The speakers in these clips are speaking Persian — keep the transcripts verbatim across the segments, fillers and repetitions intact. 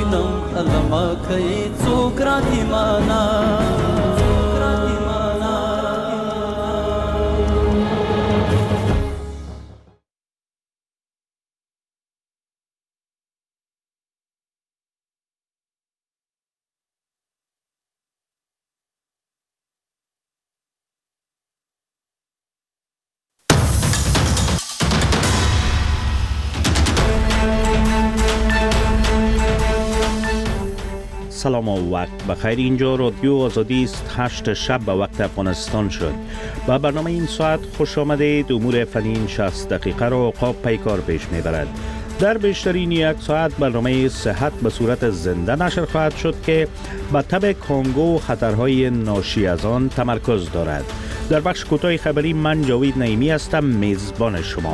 منم لما کوي څوک راته معنا سلام و وقت بخیر. اینجا رادیو آزادی است. هشت شب به وقت افغانستان شد. با برنامه این ساعت خوش آمدید. امور فنی شصت دقیقه را عقاب پیکار پیش میبرد. در بیشترین یک ساعت برنامه صحت به صورت زنده نشر خواهد شد که به تب کانگو و خطرهای ناشی از آن تمرکز دارد. در بخش کوتاه خبری من جاوید نعیمی هستم، میزبان شما.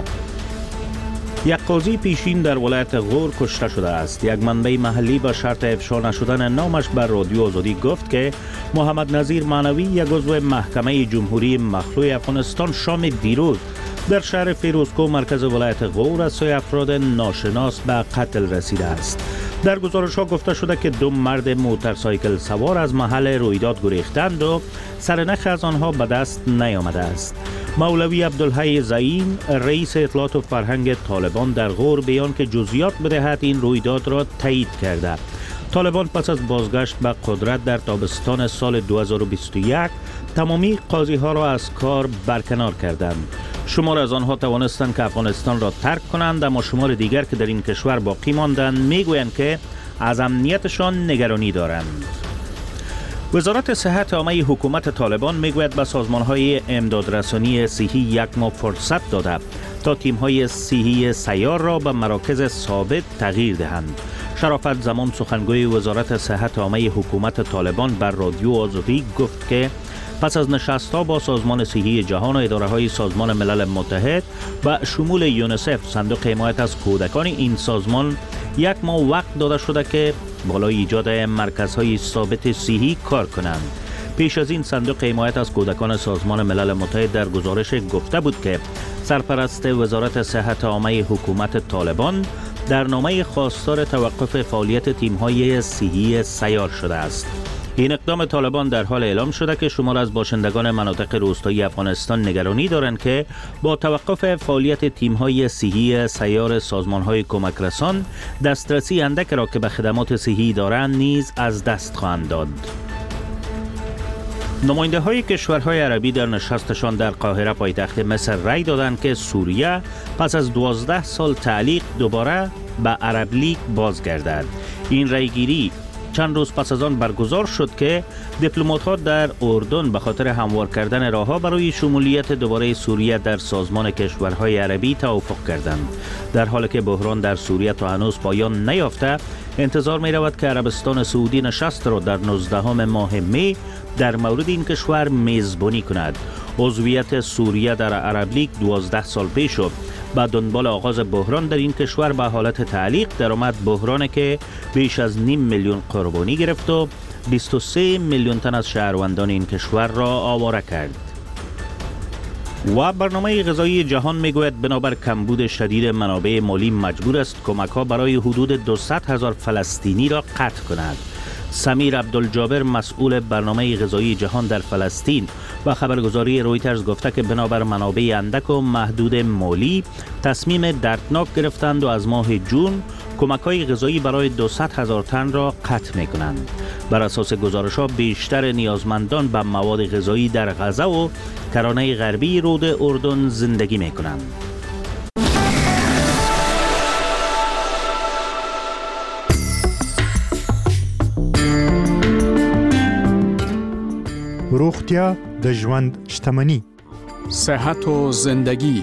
یک قاضی پیشین در ولایت غور کشته شده است. یک منبع محلی به شرط افشا نشدن نامش بر رادیو آزادی گفت که محمد نظیر معنوی، یک عضو محکمه جمهوری مخلوع افغانستان، شام دیروز در شهر فیروزکوه مرکز ولایت غور از سوی افراد ناشناس به قتل رسیده است. در گزارش ها گفته شده که دو مرد موتورسایکل سوار از محل رویداد گریختند و سرنخ از آنها به دست نیامده است. مولوی عبدالحی زعیم، رئیس اطلاعات و فرهنگ طالبان در غور، بیان که جزئیات بدهد این رویداد را تایید کرده. طالبان پس از بازگشت به قدرت در تابستان سال دو هزار و بیست و یک تمامی قاضی ها را از کار برکنار کردند. شمار از آنها توانستند که افغانستان را ترک کنند، اما شمار دیگر که در این کشور باقی ماندند میگویند که از امنیتشان نگرانی دارند. وزارت صحت عامه حکومت طالبان میگوید به سازمان‌های امدادرسانی صحی یک ماه فرصت داده تا تیم‌های صحی سیار را به مراکز ثابت تغییر دهند. شرافت زمان، سخنگوی وزارت صحت عامه حکومت طالبان، بر رادیو آزادی گفت که پس از نشست‌ها با سازمان صحی جهان و اداره‌های سازمان ملل متحد و شمول یونیسف، صندوق حمایت از کودکان این سازمان، یک ماه وقت داده شده که بالای ایجاد مرکزهای ثابت صحی کار کنند. پیش از این صندوق حمایت از کودکان سازمان ملل متحد در گزارش گفته بود که سرپرست وزارت صحت عامه حکومت طالبان در نامه خواستار توقف فعالیت تیم‌های صحی سیار شده است. این اقدام طالبان در حال اعلام شده که شمار از باشندگان مناطق روستایی افغانستان نگرانی دارند که با توقف فعالیت تیم‌های صحی سیار سازمان‌های کمک رسان، دسترسی اندک را که به خدمات صحی دارند نیز از دست خواهند داد. نماینده های کشورهای عربی در نشستشان در قاهره پایتخت مصر رأی دادند که سوریه پس از دوازده سال تعلیق دوباره به عرب لیگ بازگردد. این رأیگیری چند روز پس از آن برگزار شد که دیپلمات‌ها در اردن به خاطر هموار کردن راه‌ها برای شمولیت دوباره سوریه در سازمان کشورهای عربی توافق کردند. در حالی که بحران در سوریه تا هنوز پایان نیافته، انتظار می رود که عربستان سعودی نشست را در نوزدهم ماه می در مورد این کشور میزبانی کند. عضویت سوریه در عرب لیگ دوازده سال پیش شد. بعد دنبال آغاز بحران در این کشور به حالت تعلیق درآمد، بحرانی که بیش از نیم میلیون قربانی گرفت و بیست و سه میلیون تن از شهروندان این کشور را آواره کرد. و برنامه غذایی جهان میگوید بنابر کمبود شدید منابع مالی مجبور است کمک‌ها برای حدود دویست هزار فلسطینی را قطع کند. سمیر عبدالجابر، مسئول برنامه غذایی جهان در فلسطین، و خبرگزاری رویترز گفته که بنابر منابع اندک و محدود مالی تصمیم دردناک گرفتند و از ماه جون کمک‌های غذایی برای دویست هزار تن را قطع می‌کنند. بر اساس گزارش‌ها بیشتر نیازمندان به مواد غذایی در غزه و کرانه غربی رود اردن زندگی می‌کنند. روغتیا د ژوند شتمني. صحت و زندگی.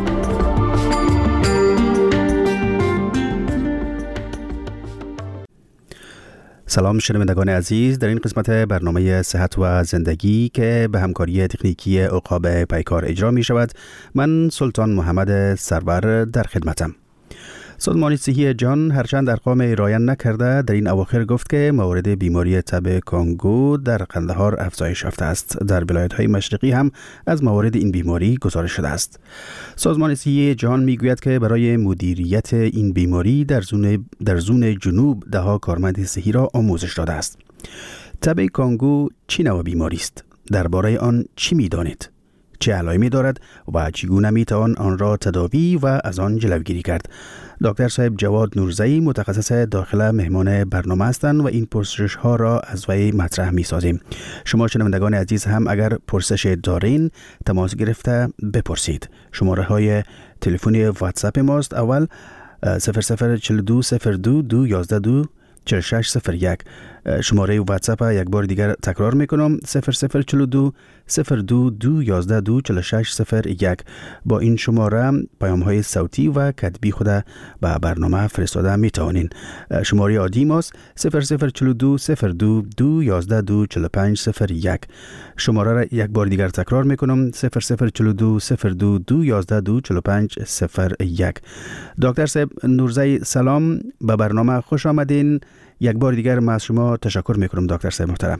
سلام شنوندگان عزیز، در این قسمت برنامه صحت و زندگی که به همکاری تکنیکی عقاب پیکار اجرا می شود، من سلطان محمد سرور در خدمتم. سازمان صحی جهان هرچند ارقام ارائه نکرده در این اواخر گفت که موارد بیماری تب کانگو در قندهار افزایش یافته است. در ولایت‌های مشرقی هم از موارد این بیماری گزارش شده است. سازمان صحی جهان میگوید که برای مدیریت این بیماری در زون در زون جنوب دهها کارمند صحی را آموزش داده است. تب کانگو چه نوع بیماری است؟ درباره آن چی می‌دانید؟ چه علائمی دارد و چگونه میتوان آن را تداوی و از آن جلوگیری کرد؟ دکتر صاحب جواد نورزئی متخصص داخله مهمان برنامه هستند و این پرسش ها را از وی مطرح می سازیم. شما شنوندگان عزیز هم اگر پرسش دارین تماس گرفته بپرسید. شماره های تلفنی واتساپ ماست. اول صفر صفر چهل و دو صفر دو دو یازده دو چهل و شش صفر یک. شماره واتساپ یک بار دیگر تکرار میکنم صفر صفر چهل و دو صفر دو دو یازده دو چهل و شش صفر یک. با این شماره پیام های صوتی و کتبی خود به برنامه فرستاده میتوانین. شماره عادی ماست صفر صفر چهل و دو صفر دو دو یازده دو چهل و پنج صفر یک. شماره را یک بار دیگر تکرار میکنم صفر صفر چهل و دو صفر دو دو یازده دو چهل و پنج صفر یک. دکتر صاحب نورزئی سلام، به برنامه خوش آمدین. یک بار دیگر من از شما تشکر میکنم دکتر صاحب محترم.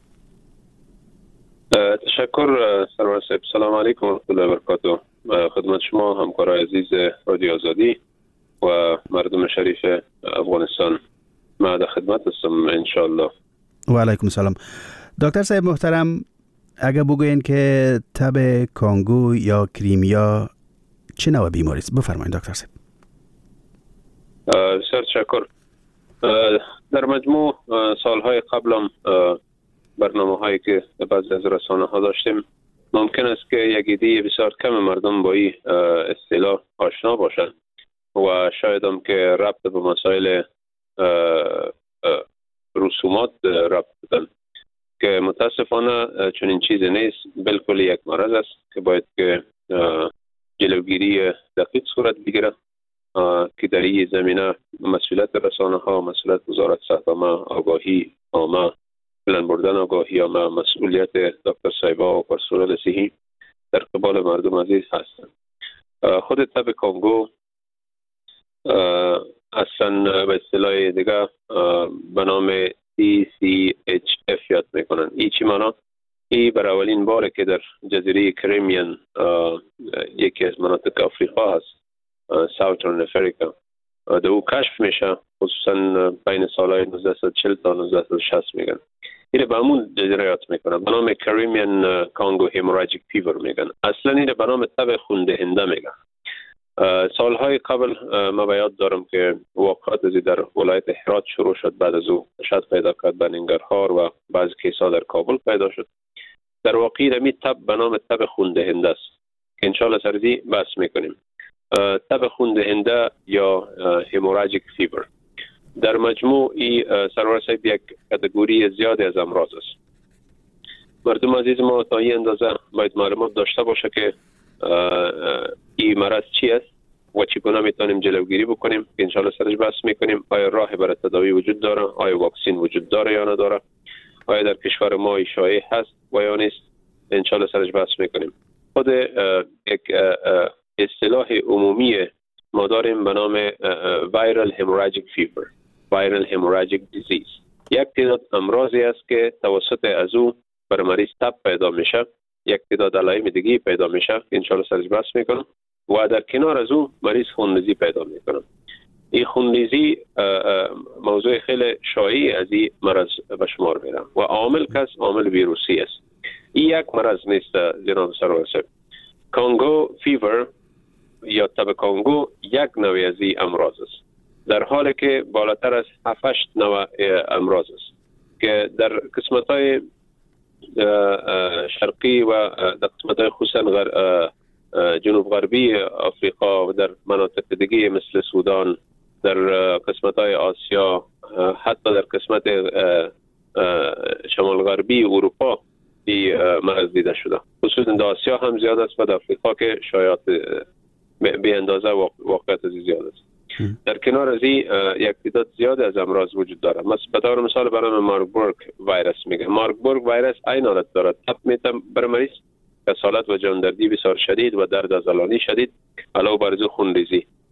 تشکر سرور صاحب. سلام علیکم و رحمت الله و برکاته. خدمت شما همکارای عزیز رادیو آزادی و مردم شریف افغانستان. من در خدمت هستم ان شاء الله. و علیکم السلام. دکتر صاحب محترم، اگه بگوین که تب کانگو یا کریمیا چه نوع بیماری است بفرمایید دکتر صاحب. بسیار تشکر. در مجموع سالهای قبلم برنامه هایی که بعضی از رسانه ها داشتیم ممکن است که یک عده بسیار کم مردم با این اصطلاح آشنا باشند و شاید هم که ربط به مسائل رسومات ربط بدن که متاسفانه چنین چیزی نیست. بالکل یک مرض است که باید که جلوگیری دقیق صورت بگیره که در این زمینه مسئولیت رسانه ها، مسئولیت وزارت صحت عامه، آگاهی عامه، بلند بردن آگاهی عامه، مسئولیت دکتر صاحبا و پرسنل صحی در قبال مردم عزیز هستند. خود تب کانگو اصلا به اصطلاح دیگه به نام سی سی اچ اف یاد میکنن. ای چی معنا؟ ای بر اولین باره که در جزیره کریمیان یکی از مناطق آفریقا هست، ساوترن افریقا، در او کشف میشه، خصوصا بین سالهای نوزده صد و چهل تا نوزده صد و شصت میگن. اینه به همون جزیره یاد میکنن، به نام کریمیان کانگو هموراژیک فیور میگن. اصلا اینه به نام تب خون‌دهنده میگن. سالهای قبل ما به یاد دارم که واقعات ازی در ولایت هرات شروع شد، بعد از او شد پیدا کرد به ننگرهار و بعضی کیسا در کابل پیدا شد. در واقع رمی تب به نام تب خون‌دهنده است که انشاءالله سرزی بحث میکنیم. تب خون‌دهنده یا هموراژیک فیور در مجموع ای سرور صاحب یک کاتگوری زیادی از امراض است. مردم عزیز ما تا این اندازه باید معلومات داشته باشه که این مرض چی است و چگونه میتونیم جلوگیری بکنیم که انشاءالله سرش بحث میکنیم. آیا راه برای تداوی وجود داره؟ آیا واکسین وجود داره یا نداره؟ آیا در کشور ما شایع هست و یا نیست؟ انشاءالله سرش بحث میکنیم. خود یک اصطلاح عمومی ما داریم به نام وایرال هموراژیک فیور، وایرال هموراژیک دیزیز. یک تعداد امراضی است که توسط از او بر مریض تب پیدا میشه، یک تعداد علائم دیگه پیدا میشه که انشاءالله سرش بحث میکنم و در کنار از او مریض خونریزی پیدا میکنه. این خونریزی موضوع خیلی شایعی از این مرض به شمار میره و عامل کس عامل ویروسی است. این یک مرض نیست جناب سرور صاحب. کانگو فیور یا تب کانگو یک نوع از این امراض است، در حالی که بالاتر از هفت هشت نوع امراض است که در قسمت‌های شرقی و در قسمت‌های خصوصا جنوب غربی آفریقا و در مناطق دیگه مثل سودان، در قسمت‌های آسیا، حتی در قسمت شمال غربی اروپا این مرض دیده شده. خصوصا در آسیا هم زیاد است و در آفریقا که شایعات به اندازه واقعیت زیاد است. در کنار از این یک تعداد زیاد از امراض وجود داره. مثلا به طور مثال برای ماربورگ ویروس میگه. ماربورگ ویروس این حالت داره، تب میتم بر مریض، کسالت و جاندردی بسیار شدید و درد عضلانی شدید، علاوه بر ذو خونریزی.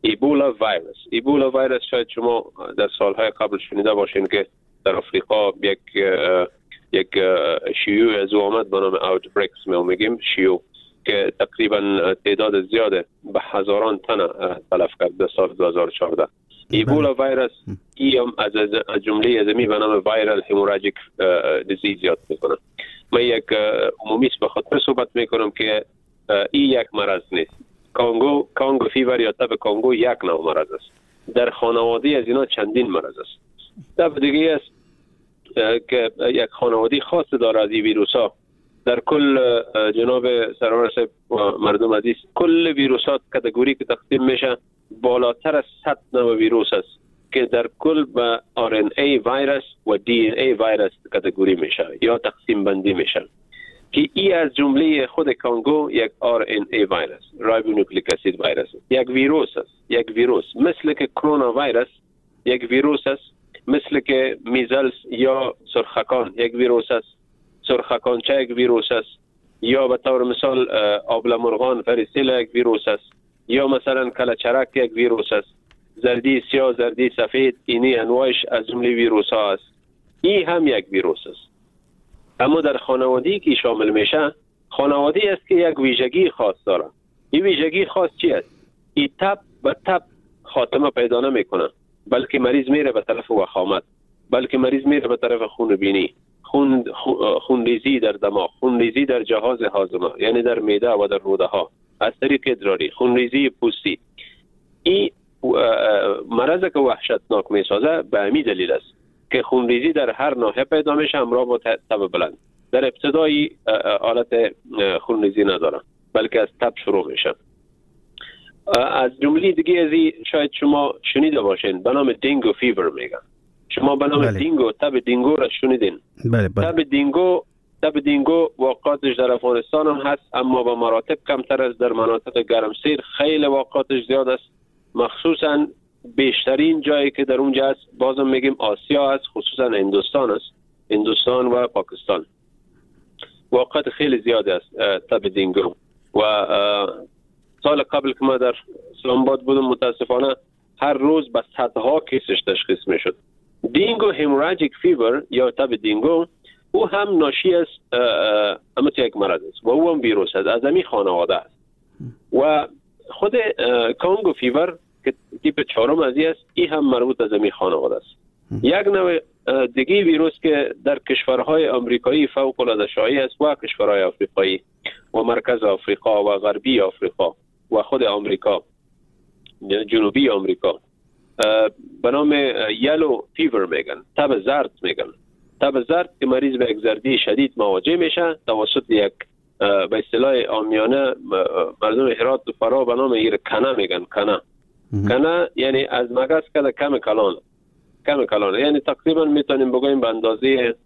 ایبولا ویروس. ایبولا ویروس شاید شما در سالهای قبل شنیده باشین که در آفریقا یک یک شیوع از آمد به نام اوتبریکس ما میگیم شیوع که تقریبا تعداد زیاده به هزاران تن تلف کرد در سال دو هزار و چهارده. ایبولا ویروس ای هم از از جمله از می به نام وایرال هموراژیک دیزیز یاد میکنه. من یک عمومی به خاطر صحبت میکنم که این یک مرض نیست. کانگو کانگو فیور یا تب کانگو یک نوع مرض است. در خانواده از اینا چندین مرض است. تب دیگه است که یک خانواده خاص داره از این ویروس ها. در کل جناب سرور صاحب مردم عزیز کل ویروسات کاتگوری که تقسیم میشه بالاتر از صد نوع ویروس است که در کل به آر ان ای ویروس و دی ان ای ویروس کاتگوری میشه یا تقسیم بندی میشه که ای از جمله خود کانگو یک آر ان ای ویروس رایبونوکلیک اسید ویروس یک ویروس است. یک ویروس مثل که کرونا ویروس یک ویروس است، مثل که میزلز یا سرخکان یک ویروس است، سرخکانچه یک ویروس است، یا به طور مثال آبله مرغان فریسیلا یک ویروس است، یا مثلا کلچرک یک ویروس است، زردی سیاه، زردی سفید، اینی انواعش از جمله ویروس ها است. این هم یک ویروس است. اما در خانواده‌ای که شامل میشه خانواده‌ای است که یک ویژگی خاص داره. این ویژگی خاص چی است؟ این تب به تب خاتمه پیدا نمیکنه، بلکه مریض میره به طرف وخامت، بلکه مریض میره به طرف خونبینی، خون خونریزی در دماغ، خونریزی در جهاز هاضمه یعنی در معده و در روده ها از طریق ادراری، خونریزی پوستی. این مرض که وحشتناک میسازه به همین دلیل است که خونریزی در هر ناحیه پیدا میشه همراه با تب بلند. در ابتدای حالت خونریزی نداره بلکه از تب شروع میشه. از جمله دیگه ازی شاید شما شنیده باشین به نام دینگو فیور میگن. شما به نام بله. دینگو تب دینگو را شنیدین؟ بله بله. تب دینگو تب دینگو واقعاتش در افغانستان هم هست اما به مراتب کمتر از در مناطق گرمسیر. خیلی واقعاتش زیاد است، مخصوصا بیشترین جایی که در اونجا است بازم میگیم آسیا است، خصوصا هندوستان است، هندوستان و پاکستان. واقعات خیلی زیاد است تب دینگو. و سال قبل که ما در اسلام آباد بودم متاسفانه هر روز به صدها کیسش تشخیص میشد. دینگو هموراژیک فیور یا تب دینگو او هم ناشی از اما یک مرض است و او هم ویروس است، از همین خانواده است. و خود کانگو فیور که تیپ چهارم از است این هم مربوط از همین خانواده است. یک نوع دیگه ویروس که در کشورهای آمریکایی فوق العاده شایع است و کشورهای آفریقایی و مرکز آفریقا و غربی آفریقا و خود آمریکا جنوبی آمریکا به نام یلو فیور میگن، تب زرد میگن. تب زرد که مریض به یک زردی شدید مواجه میشه توسط یک به اصطلاح عامیانه مردم هرات و فرا به نام ایر کنه میگن. کنه کنه یعنی از مگس کده کم کلان کم کلان یعنی تقریبا میتونیم بگویم به اندازه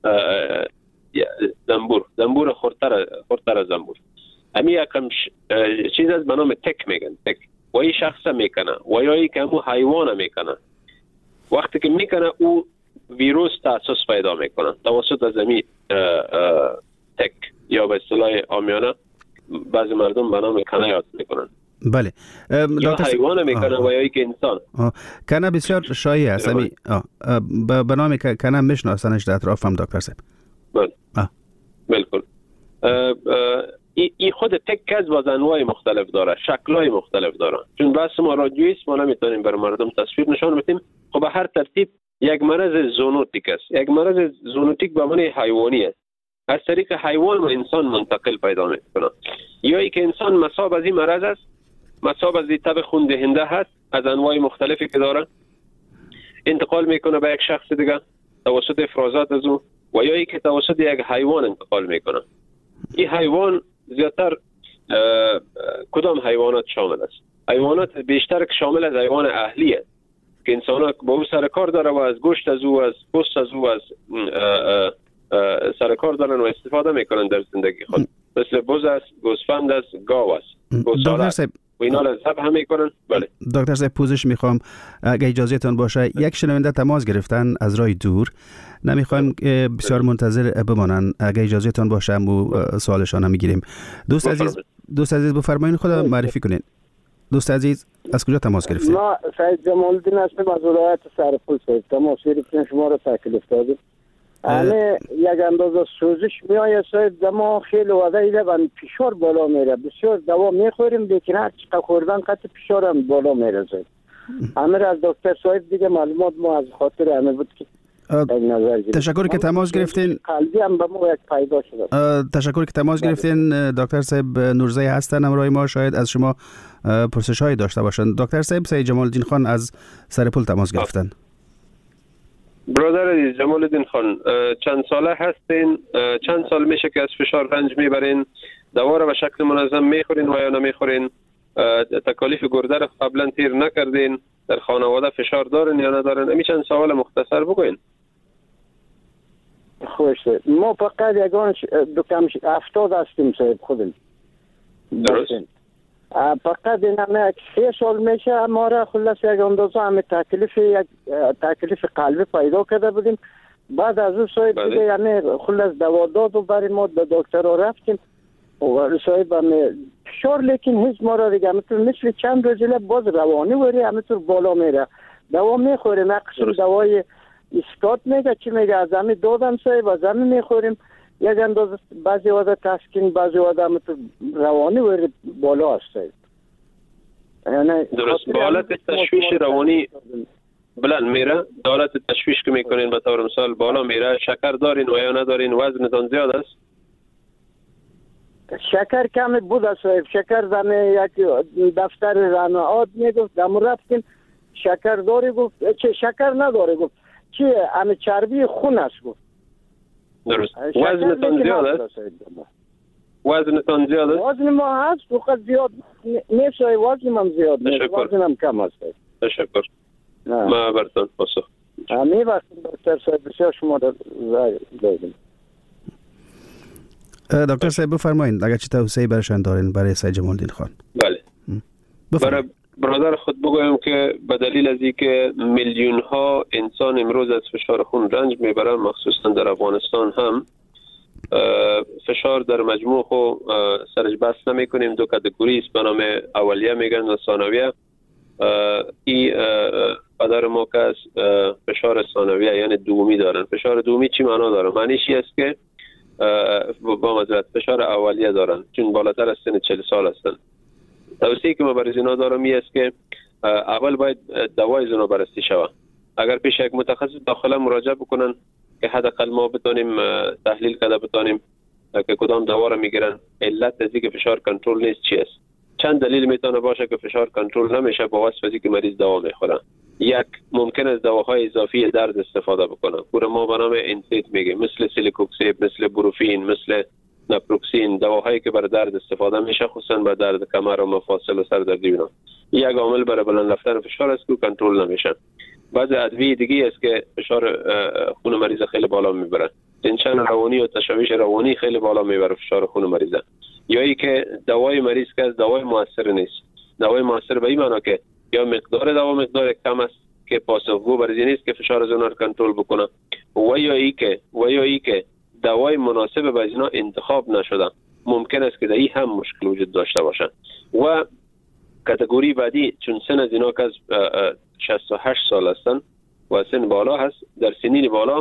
زنبور زنبور خردتر خردتر از زنبور. همین یکم چیز از به نام تک میگن. تک و این شخص میکنه و یا ای که همون حیوان میکنه. وقتی که میکنه او ویروس تاسس پیدا میکنه توسط از همین تک یا به اصطلاح عامیانه بعضی مردم به نام کنه یاد میکنن. بله. یا حیوان میکنه و یا ای که انسان. کنه بسیار شایع است. همین به نام کنه میشناسنش در اطراف هم دکتر صاحب. بله. بالکل. این خود تک از باز انواع مختلف داره، شکل‌های مختلف داره. چون بحث ما رادیویست ما نمیتونیم برای مردم تصویر نشان بدیم. خب به هر ترتیب یک مرض زونوتیک است. یک مرض زونوتیک به معنی حیوانی است. از طریق حیوان و انسان منتقل پیدا میکنه. یا ای که انسان مصاب از این مرض است، مصاب از این تب خون دهنده هست از انواع مختلفی که داره، انتقال میکنه به یک شخص دیگه توسط افرازات از او و یا ای که توسط یک حیوان انتقال میکنه. این حیوان زیادتر کدام حیوانات شامل است؟ حیوانات بیشتر که شامل از حیوان اهلی است که انسان ها با او سرکار داره و از گوشت از او، از پوست از او، از سرکار دارن و استفاده میکنن در زندگی خود. مثل بز است، گوسفند است، گاو است، گوساله است و اینا را ذبح هم میکنن. بله دکتر صاحب پوزش میخوام اگه اجازه تان باشه. یک شنونده تماس گرفتن از راه دور، نمیخوایم بسیار منتظر بمانن. اگه اجازه تان باشه مو سوالشان هم میگیریم. دوست عزیز دوست عزیز بفرمایید خود معرفی کنین. دوست عزیز از کجا تماس گرفتید؟ ما سید جمال الدین هستم از ولایت سرپل. سید تماس گرفتیم، شما را تکلیف دادیم. همه یک اندازه سوزش میآید سید، دما خیلی وضع ایده و فشار بالا میره. بسیار دوا میخوریم لیکن هر چقدر خوردن قطع فشار هم بالا میره سید. همه را از دکتر صاحب دیگه معلومات ما از خاطر همه بود که تشکر که تماس گرفتین. قلبی هم به ما یک پیدا شده. تشکر که تماس گرفتین. دکتر صاحب نورزی هستن همراه ما، شاید از شما پرسش هایی داشته باشند. دکتر صاحب، سید جمال الدین خان از سرپل تماس گرفتن. برادر عزیز جمال الدین خان، چند ساله هستین؟ چند سال میشه که از فشار رنج میبرین؟ دوا را به شکل منظم میخورین و یا نمیخورین؟ تکالیف گرده را قبلا تیر نکردین؟ در خانواده فشار دارن یا ندارن؟ امی چند سوال مختصر بگوین. خوشه. ما فقط یگان دو کم هفتاد هستیم صاحب خودم. درست. فقط این همه سه سال میشه ما را خلاص یک اندازه همه تکلیف یک تکلیف قلبی پیدا کرده بودیم. بعد از اون صاحب دیگه یعنی خلاص دوا داد و برای ما به دکتر را رفتیم و صاحب همه فشار لیکن هیچ ما را دیگه همینطور مثل چند روزیله باز روانی وری همینطور بالا میره. دوا میخوریم، اقصر دوای اسکات میگه چی میگه از همین دادم صاحب از همین میخوریم. یک اندازه بعضی وقتا تسکین، بعضی وقتا همینطور روانی وری بالا هست صاحب. یعنی درست. به حالت تشویش روانی بلند میره؟ حالت تشویش که میکنین به طور مثال بالا میره؟ شکر دارین و یا ندارین؟ وزنتان زیاد است؟ شکر کمی بود صاحب. شکر دم یک دفتر رانعات میگفت دم رفتیم شکر داری گفت چه شکر نداره گفت چیه همه چربی خون است گفت. درست. وزنتان زیاد است؟ وزنتان زیاد است؟ وزن ما هست فقط زیاد نیست صاحب. وزن من زیاد نیست، وزنم کم است. تشکر. ما برتون پاسخ. همین وقت دکتر صاحب بسیار شما را دادیم. دکتر صاحب بفرمایید اگر چی توصیه برشان دارین برای سید جمال الدین خان؟ بله. برای برادر خود بگویم که به دلیل از اینکه میلیون ها انسان امروز از فشار خون رنج میبرن، مخصوصا در افغانستان هم فشار در مجموع خو سرش بس نمی کنیم. دو کاتگوری است به نام اولیه میگن و ثانویه. این پدر ما که از فشار ثانویه یعنی دومی دارن. فشار دومی چی معنا داره؟ معنیش این است که با مزرعت فشار اولیه دارن چون بالاتر از سن چهل سال هستن. توصیه که ما برای زینا دارم این است که اول باید دوای زنا بررسی شود. اگر پیش یک متخصص داخله مراجعه بکنن که حداقل ما بتونیم تحلیل کرده بتونیم که کدام دوا را میگیرن، علت از اینکه فشار کنترل نیست چی است. چند دلیل میتونه باشه که فشار کنترل نمیشه با واسطه از اینکه مریض دوا میخوره. یک، ممکن است دواهای اضافی درد استفاده بکنه. پور ما به نام انسیت میگه، مثل سیلیکوکسیب، مثل بروفین، مثل نپروکسین، دواهایی که برای درد استفاده میشه، خصوصا برای درد کمر و مفاصل و سردردی اینا. یک عامل برای بلند رفتن فشار است که کنترل نمیشه. بعض ادویه دیگه است که فشار خون مریض خیلی بالا میبره. تنشن روانی و تشویش روانی خیلی بالا میبره فشار خون مریض. یا ای که دوای مریض که از دوای موثر نیست. دوای موثر به این معنی که یا مقدار دوا مقدار کم است که پاسخگو برای نیست که فشار از اونها کنترل بکنه، و یا ای که و یا ای که دوای مناسب به اینا انتخاب نشده. ممکن است که در این هم مشکل وجود داشته باشه. و کاتگوری بعدی چون سن از اینا که از شصت و هشت سال هستن و سن بالا هست، در سنین بالا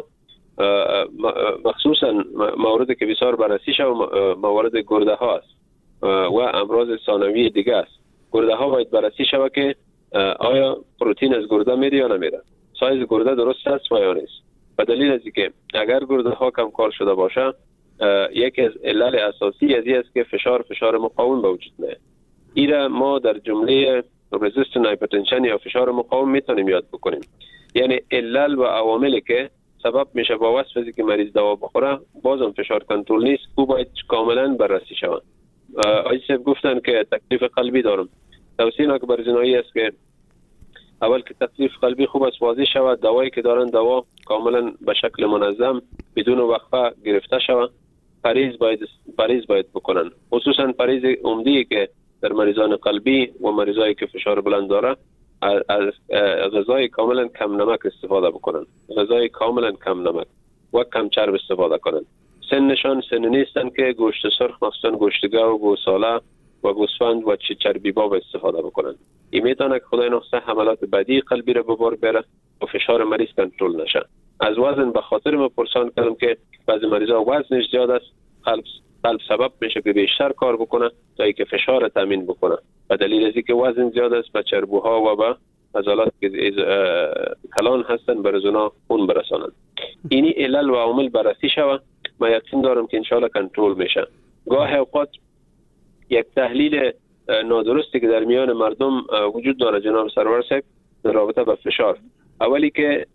مخصوصا موارد که بسیار بررسی شد موارد گرده ها است و امراض ثانویه دیگه است. گرده ها باید بررسی شود که آیا پروتئین از گرده میره یا نمیره، سایز گرده درست است و یا نیست. به دلیل از اینکه اگر گرده ها کم کار شده باشه، یکی از علل اساسی از این است که فشار فشار مقاوم به وجود میاد. ایرا ما در جمله رزिस्टنت هایپرتنشن یا فشار مقاوم میتونیم یاد بکنیم. یعنی علل و عواملی که سبب میشه با وصف از اینکه مریض دوا بخوره بازم فشار کنترل نیست، او باید کاملا بررسی شود. آیسیف گفتن که تکلیف قلبی دارم. توصیه که بر زنایی است که اول که تکلیف قلبی خوب است واضح شود، دوایی که دارن دوا کاملا به شکل منظم بدون وقفه گرفته شود. پریز باید پریز باید بکنن، خصوصا پریز عمدی که در مریضان قلبی و مریضایی که فشار بلند داره از غذای کاملا کم نمک استفاده بکنن، غذای کاملا کم نمک و کم چرب استفاده کنن. سنشان سن نیستن که گوشت سرخ مخصوصا گوشت گاو و گوساله و گوسفند و چه چربی باب استفاده بکنن. این میتونه که خدای نخسته حملات بدی قلبی را به بار بیاره و فشار مریض کنترل نشه. از وزن به خاطر ما پرسان کردم که بعضی مریضا وزنش زیاد است، قلب قلب سبب میشه که بیشتر کار بکنه تا اینکه فشار تامین بکنه. به دلیل از اینکه وزن زیاد است به چربوها و به عضلات که کلان هستن بر اونا خون برسانند. اینی علل و عامل بررسی شود. ما یقین دارم که انشالله کنترل میشه. گاه اوقات یک تحلیل نادرستی که در میان مردم وجود داره جناب سرور صاحب در رابطه با فشار. اولی که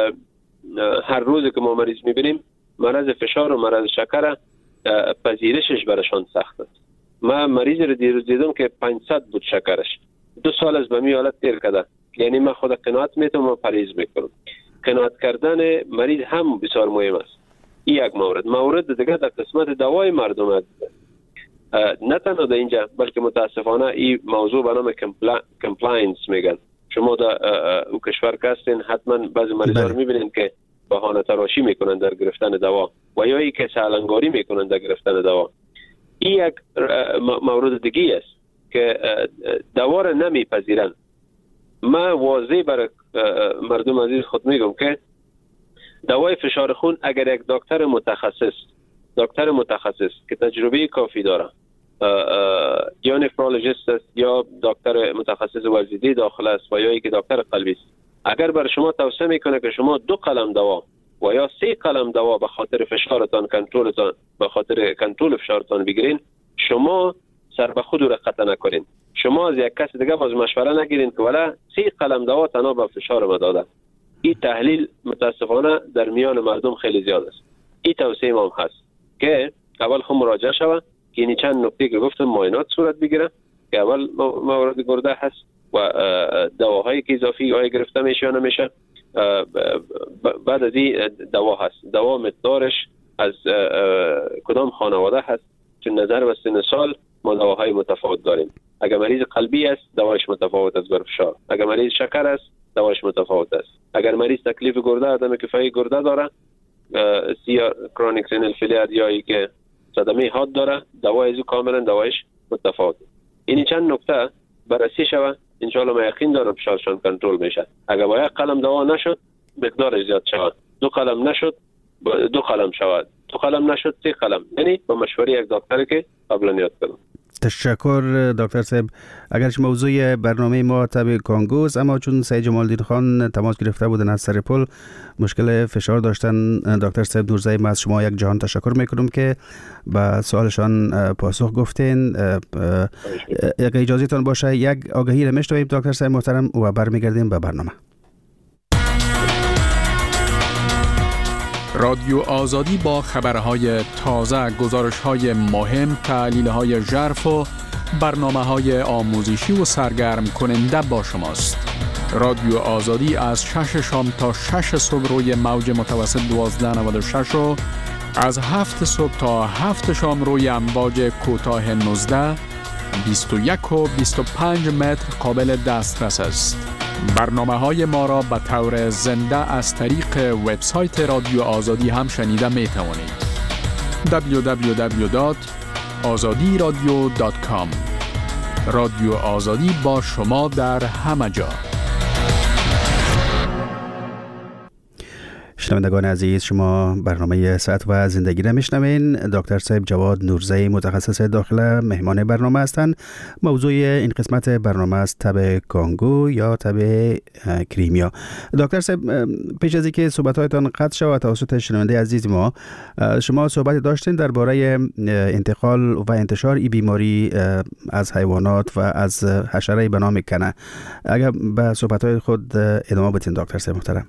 هر روز که ما مریض میبینیم مرض فشار و مرض شکر پذیرشش برشان سخت است. ما مریض رو دیروز دیدم که پانصد بود شکرش، دو سال از به می حالت تیر کرده. یعنی من خود قناعت میتونم و پرهیز میکنم. قناعت کردن مریض هم بسیار مهم است. این یک مورد. مورد دیگه در قسمت دوای مردم است. نه تنها در اینجا بلکه متاسفانه این موضوع به نام کمپلاینس میگن. شما در او کشور که هستین حتما بعضی مریضا رو میبینین که بهانه تراشی میکنن در گرفتن دوا و یا ای که سالنگاری میکنن در گرفتن دوا. این یک مورد دیگه است که دوا را نمیپذیرن. من واضح برای مردم عزیز خود میگم که دوای فشار خون اگر یک دکتر متخصص دکتر متخصص که تجربه کافی داره یا نفرولوژیست است یا دکتر متخصص ورزیدی داخل است و یا ای که دکتر قلبی است، اگر بر شما توصیه میکنه که شما دو قلم دوا و یا سه قلم دوا به خاطر فشارتان کنترلتان به خاطر کنترل فشارتان بگیرین، شما سر به خود را قطع نکنین. شما از یک کس دیگه باز مشوره نگیرین که ولی سه قلم دوا تنها به فشار ما داده. این تحلیل متاسفانه در میان مردم خیلی زیاد است. این توصیه ما هست که اول خود مراجعه شود که این چند نکته که گفتم معاینات صورت بگیره که اول موارد گرده هست و دواهایی که اضافی آیا گرفته میشه یا نمیشه. بعد از این دوا هست. دوا مقدارش از کدام خانواده هست، چون نظر به سن سال ما دواهای متفاوت داریم. اگر مریض قلبی است دواش متفاوت است بر فشار، اگر مریض شکر است دواش متفاوت است، اگر مریض تکلیف گرده عدم کفایی گرده داره سیا کرونیک رینال فیلیر یا ای که صدمه حاد داره دوای ازو کاملا دوایش متفاوت. این چند نکته بررسی شود ان شاء الله ما یقین دارم فشارشان کنترل میشه. اگر با یک قلم دوا نشد مقدارش زیاد شود، دو قلم نشد دو قلم شود، دو قلم نشد سه قلم، یعنی با مشوره یک دکتر که قبلا یاد کردم. تشکر دکتر صاحب. اگرچه موضوع برنامه ما تب کانگوز، اما چون سید جمال الدین خان تماس گرفته بودن از سر پل مشکل فشار داشتن، دکتر صاحب نورزی، ما از شما یک جهان تشکر میکنم که به سوالشان پاسخ گفتین. اگه اجازهتان باشه یک آگهی را میشنویم دکتر صاحب محترم و برمیگردیم به برنامه. رادیو آزادی با خبرهای تازه، گزارش‌های مهم، تحلیل‌های ژرف و برنامه‌های آموزشی و سرگرم کننده با شماست. رادیو آزادی از شش شام تا شش صبح روی موج متوسط دوازده نود و شش و از هفت صبح تا هفت شام روی امواج کوتاه نوزده، بیست و یک و بیست و پنج متر قابل دسترس است. برنامه‌های ما را به طور زنده از طریق وبسایت رادیو آزادی هم شنیده می توانید. دبلیو دبلیو دبلیو دات آزادی رادیو دات کام. رادیو آزادی با شما در همه جا. شنوندگان عزیز، شما برنامه صحت و زندگی را میشنوین. دکتر صاحب جواد نورزی متخصص داخله مهمان برنامه هستند. موضوع این قسمت برنامه است تب کانگو یا تب کریمیا. دکتر صاحب، پیش از اینکه صحبت‌هایتان قطع شود توسط شنونده عزیز ما، شما صحبت داشتین درباره انتقال و انتشار این بیماری از حیوانات و از حشره به نام کنه. اگر به صحبت‌های خود ادامه بدین دکتر صاحب محترم.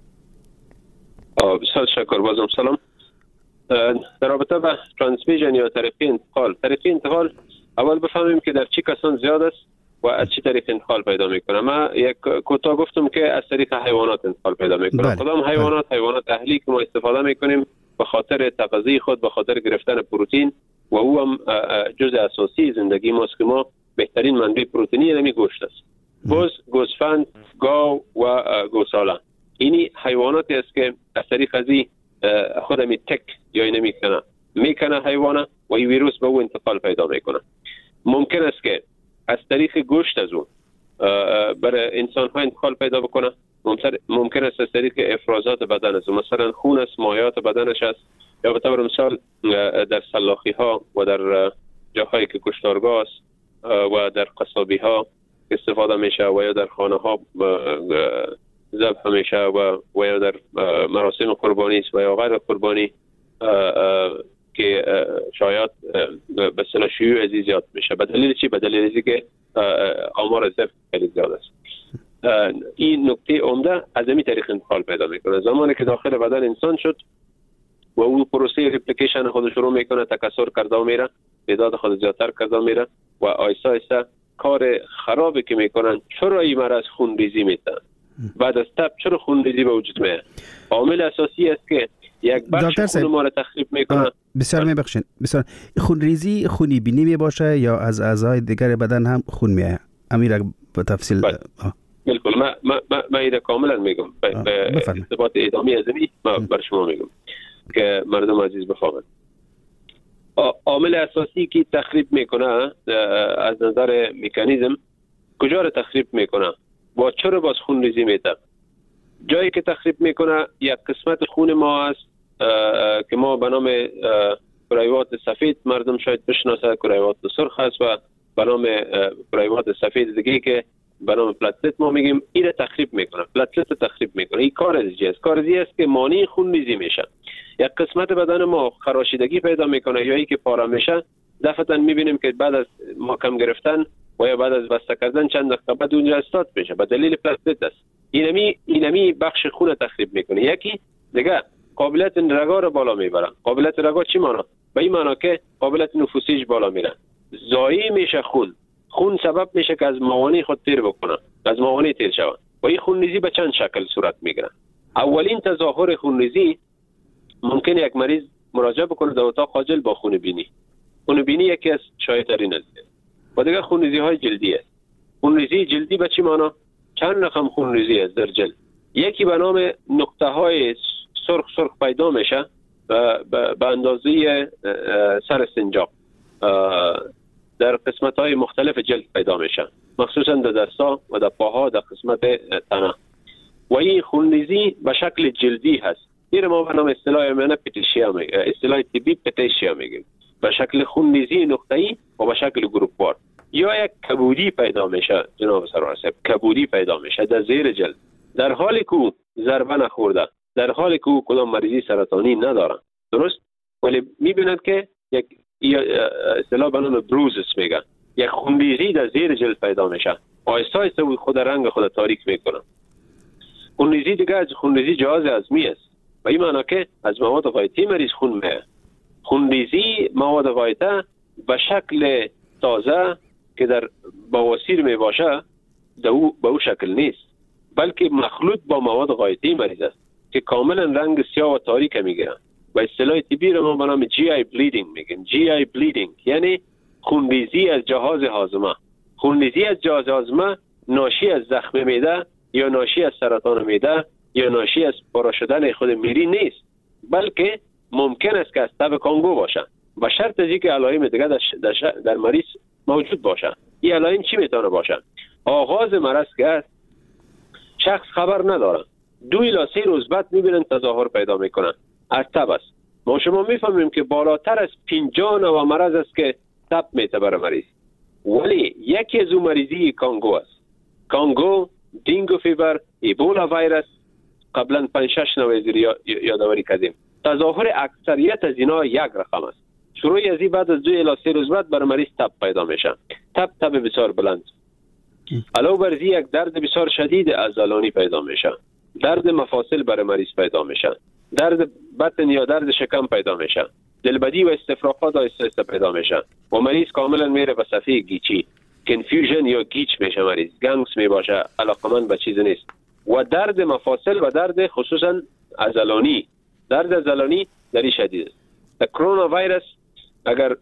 بسیار تشکر. بازم سلام. در رابطه با ترانسمیشن یا طریق انتقال، طریق انتقال اول بفهمیم که در چه کسان زیاد است و از چه طریق انتقال پیدا میکنه. من یک کوتاه گفتم که از طریق حیوانات انتقال پیدا میکنه. کدام حیوانات؟ بله. حیوانات اهلی که ما استفاده میکنیم به خاطر تغذیه خود، به خاطر گرفتن پروتئین و او هم جزء اساسی زندگی ماست که ما بهترین منبع پروتئینی نمی گوشت است. بز، گوسفند، گاو و گوساله. اینی حیواناتی است که از طریق ازی خودمی تک یا اینه میکنه میکنه حیوانه و این ویروس به او انتقال پیدا میکنه. ممکن است که از طریق گوشت از اون برای انسان ها انتقال پیدا بکنه. ممکن است از طریق افرازات بدن از مثلا خون است، مایعات بدنش است، یا به طور مثال در سلاخی ها و در جاهایی که کشتارگاه است و در قصابی ها استفاده میشه و یا در خانه ها ذبح میشه و و یا در مراسم قربانی است و یا غیر قربانی که شاید به اصطلاح شیوع ازی زیاد میشه. به دلیل چی؟ به دلیل ازی که آمار ذبح خیلی زیاد است. این نکته عمده از این طریق انتقال پیدا میکنه. زمانی که داخل بدن انسان شد و او پروسه ریپلیکیشن خود شروع میکنه، تکثر کرده میره، تعداد خود زیادتر کرده میره و آیسته آیسته کار خرابی که میکنن. چرا این مرض خونریزی میتن؟ بعد از تب چرا خونریزی به وجود میاد؟ عامل اساسی است که یک بخش خون ما را تخریب میکنه. بسیار میبخشید، بسیار. خونریزی خونی بینی می باشه یا از اعضای دیگر بدن هم خون میاد؟ امیر به تفصیل. بالکل، ما ما ما, ما ایده کاملا میگم. به ارتباط ادامه از این ما بر شما میگم که مردم عزیز بفهمند. عامل اساسی که تخریب میکنه از نظر مکانیزم کجا رو تخریب میکنه و چرا باز خون ریزی میده؟ جایی که تخریب میکنه یک قسمت خون ما است که ما به نام کرویات سفید مردم شاید بشناسه، کرویات سرخ است و به نام کرویات سفید دیگه که به نام پلاتلت ما میگیم. این رو تخریب میکنه، پلاتلت رو تخریب میکنه. این کار ازی است، کار ازی است که مانع خون ریزی میشه. یک قسمت بدن ما خراشیدگی پیدا میکنه یا ای که پاره میشه، دفعتا میبینیم که بعد از محکم گرفتن و یا بعد از بسته کردن چند دقیقه بعد اونجا استاد میشه به دلیل پلاتلت است. اینمی اینمی بخش خون تخریب میکنه. یکی دیگه قابلیت رگا رو بالا میبره. قابلیت رگا چی معنی؟ به این معنی که قابلیت نفوسیش بالا میره، ضایع میشه خون. خون سبب میشه که از موانع خود تیر بکنه، از موانع تیر شود. و این خونریزی به چند شکل صورت میگیره. اولین تظاهر خونریزی ممکن یک مریض مراجعه بکنه در اتاق عاجل با خون بینی. خون بینی یکی از شایع‌ترین است. و دیگه خونریزی های جلدی است. خونریزی جلدی به چی معنی؟ چند رقم خونریزی است در جلد. یکی به نام نقطه های سرخ سرخ پیدا میشه به اندازه سر سنجاق در قسمت های مختلف جلد پیدا میشه، مخصوصا در دستا و در پاها، در قسمت تنه. و این خونریزی به شکل جلدی هست. این ما به نام اصطلاح منه پتیشیا میگیم، اصطلاح طبی پتیشیا میگیم. به شکل خونریزی نقطه‌ای و به شکل گروپوار. یا یک کبودی پیدا میشه جناب سرور صاحب، کبودی پیدا میشه در زیر جلد، در حالی که ضربه نخورده، در حالی که کدام مریضی سرطانی ندارن، درست؟ ولی میبینند که یک اصطلاح به نام بروزس میگن، یک خونریزی در زیر جلد پیدا میشه، آیسته آیسته خود رنگ خود تاریک میکنه. خونریزی دیگه از خونریزی جهاز هضمی است و این معنی که از مواد غایطی مریض خون میاد. خونریزی مواد غایطه به شکل تازه که در بواسیر می باشه به او شکل نیست، بلکه مخلوط با مواد غایطی مریض است که کاملا رنگ سیاه و تاریک میگیرن و اصطلاح طبی رو ما به نام جی آی بلیدینگ میگیم. جی آی بلیدینگ یعنی خونریزی از جهاز هاضمه. خونریزی از جهاز هاضمه ناشی از زخم معده یا ناشی از سرطان معده یا ناشی از پاره شدن خود میری نیست، بلکه ممکن است که از تب کانگو باشه و شرط از اینکه علائم دیگه در, در, در مریض موجود باشه. این علائم چی میتونه باشه؟ آغاز مرض که است شخص خبر نداره، دو الی سه روز بعد میبینن تظاهر پیدا میکنن از تب است. ما شما میفهمیم که بالاتر از پنجاه نوع مرض است که تب میته بر مریض، ولی یکی از اون مریضی کانگو است. کانگو، دینگو فیبر، ایبولا ویروس، قبلا پنج شش نوع زیر یادآوری کردیم. تظاهر اکثریت از اینا یک رقم است. شروع از این بعد از دو الی سه روز بعد بر مریض تب پیدا میشه. تب تب بسیار بلند. علاوه بر این یک درد بسیار شدید عضلانی پیدا میشه. درد مفاصل بر مریض پیدا میشه. درد بطن یا درد شکم پیدا میشه. دلبدی و استفراغات آهسته آهسته پیدا میشه و مریض کاملا میره به صفحه گیچی، کنفیوژن یا گیچ میشه مریض، گنگس میباشه، علاقمند به چیز نیست. و درد مفاصل و درد خصوصا عضلانی، درد عضلانی در این شدید است. کرونا ویروس اگر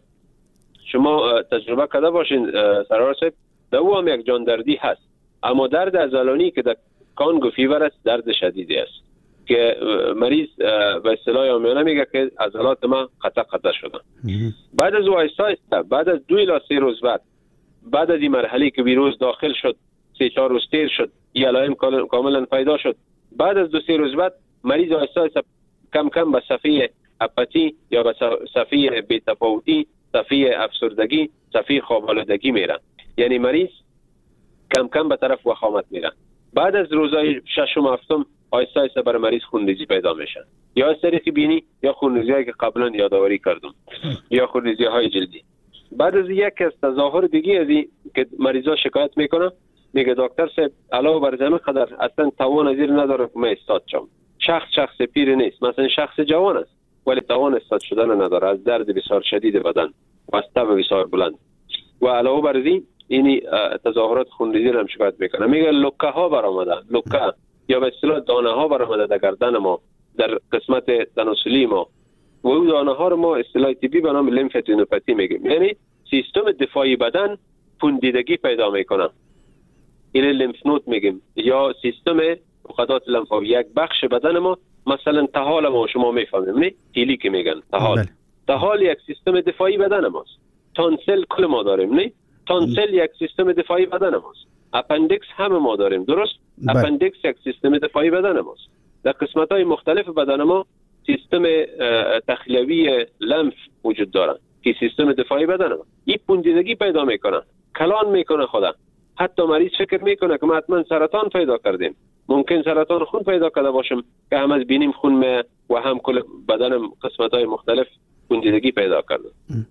شما تجربه کرده باشین سرور صاحب، در او هم یک جان دردی هست، اما درد عضلانی که در کانگو فیور است درد شدیدی است که مریض به اصطلاح عامیانه میگه که عضلات ما قطع قطع شدن. بعد از آهسته آهسته بعد از دو الی سه روز بعد بعد از این مرحله که ویروس داخل شد، سه چهار روز تیر شد، این علائم کاملا پیدا شد، بعد از دو سه روز بعد مریض آهسته آهسته کم کم به صفحه اپاتی یا به صفحه بی‌تفاوتی، صفحه افسردگی، صفحه خواب‌آلودگی میره. یعنی مریض کم کم به طرف وخامت میره. بعد از روزهای ششم و هفتم آهسته آهسته برای مریض خونریزی پیدا میشه، یا از طریق بینی یا خونریزی‌هایی که قبلا یادآوری کردم یا خونریزی‌های جلدی. بعد از یک از تظاهر دیگه از این که مریضا شکایت میکنه، میگه دکتر صاحب علاوه بر زمین قدر اصلا توان از این نداره که من استاد شم. شخص شخص پیر نیست، مثلا شخص جوان است ولی توان استاد شدن نداره، از درد بسیار شدید بدن و از تب بسیار بلند. و علاوه بر این اینی تظاهرات خونریزی هم شکایت میکنه. میگه لکه ها برآمده، لکه یا به اصطلاح دانه ها برآمده در گردن ما، در قسمت تناسلی ما، و اون دانه ها رو ما اصطلاح طبی به نام لیمفادینوپاتی میگیم. یعنی سیستم دفاعی بدن پوندیدگی پیدا میکنه، این لیمف نود میگیم، یا سیستم عقدات لمفاوی. یک بخش بدن ما، مثلا طحال ما شما میفهمیم نه، تیلی که میگن طحال، طحال یک سیستم دفاعی بدن ماست. تانسل کل ما داریم نه، تانسل یک سیستم دفاعی بدن ماست. اپندیکس همه ما داریم، درست؟ بل. اپندیکس یک سیستم دفاعی بدن ماست. در قسمت های مختلف بدن ما سیستم تخلیوی لمف وجود داره که سیستم دفاعی بدن ما. این پوندیدگی پیدا میکنه، کلان میکنه خدا. حتی مریض فکر میکنه که ما حتما سرطان پیدا کردیم. ممکن سرطان خون پیدا کرده باشم که هم از بینیم خون می و هم کل بدنم قسمت های مختلف پوندیدگی پیدا کرده.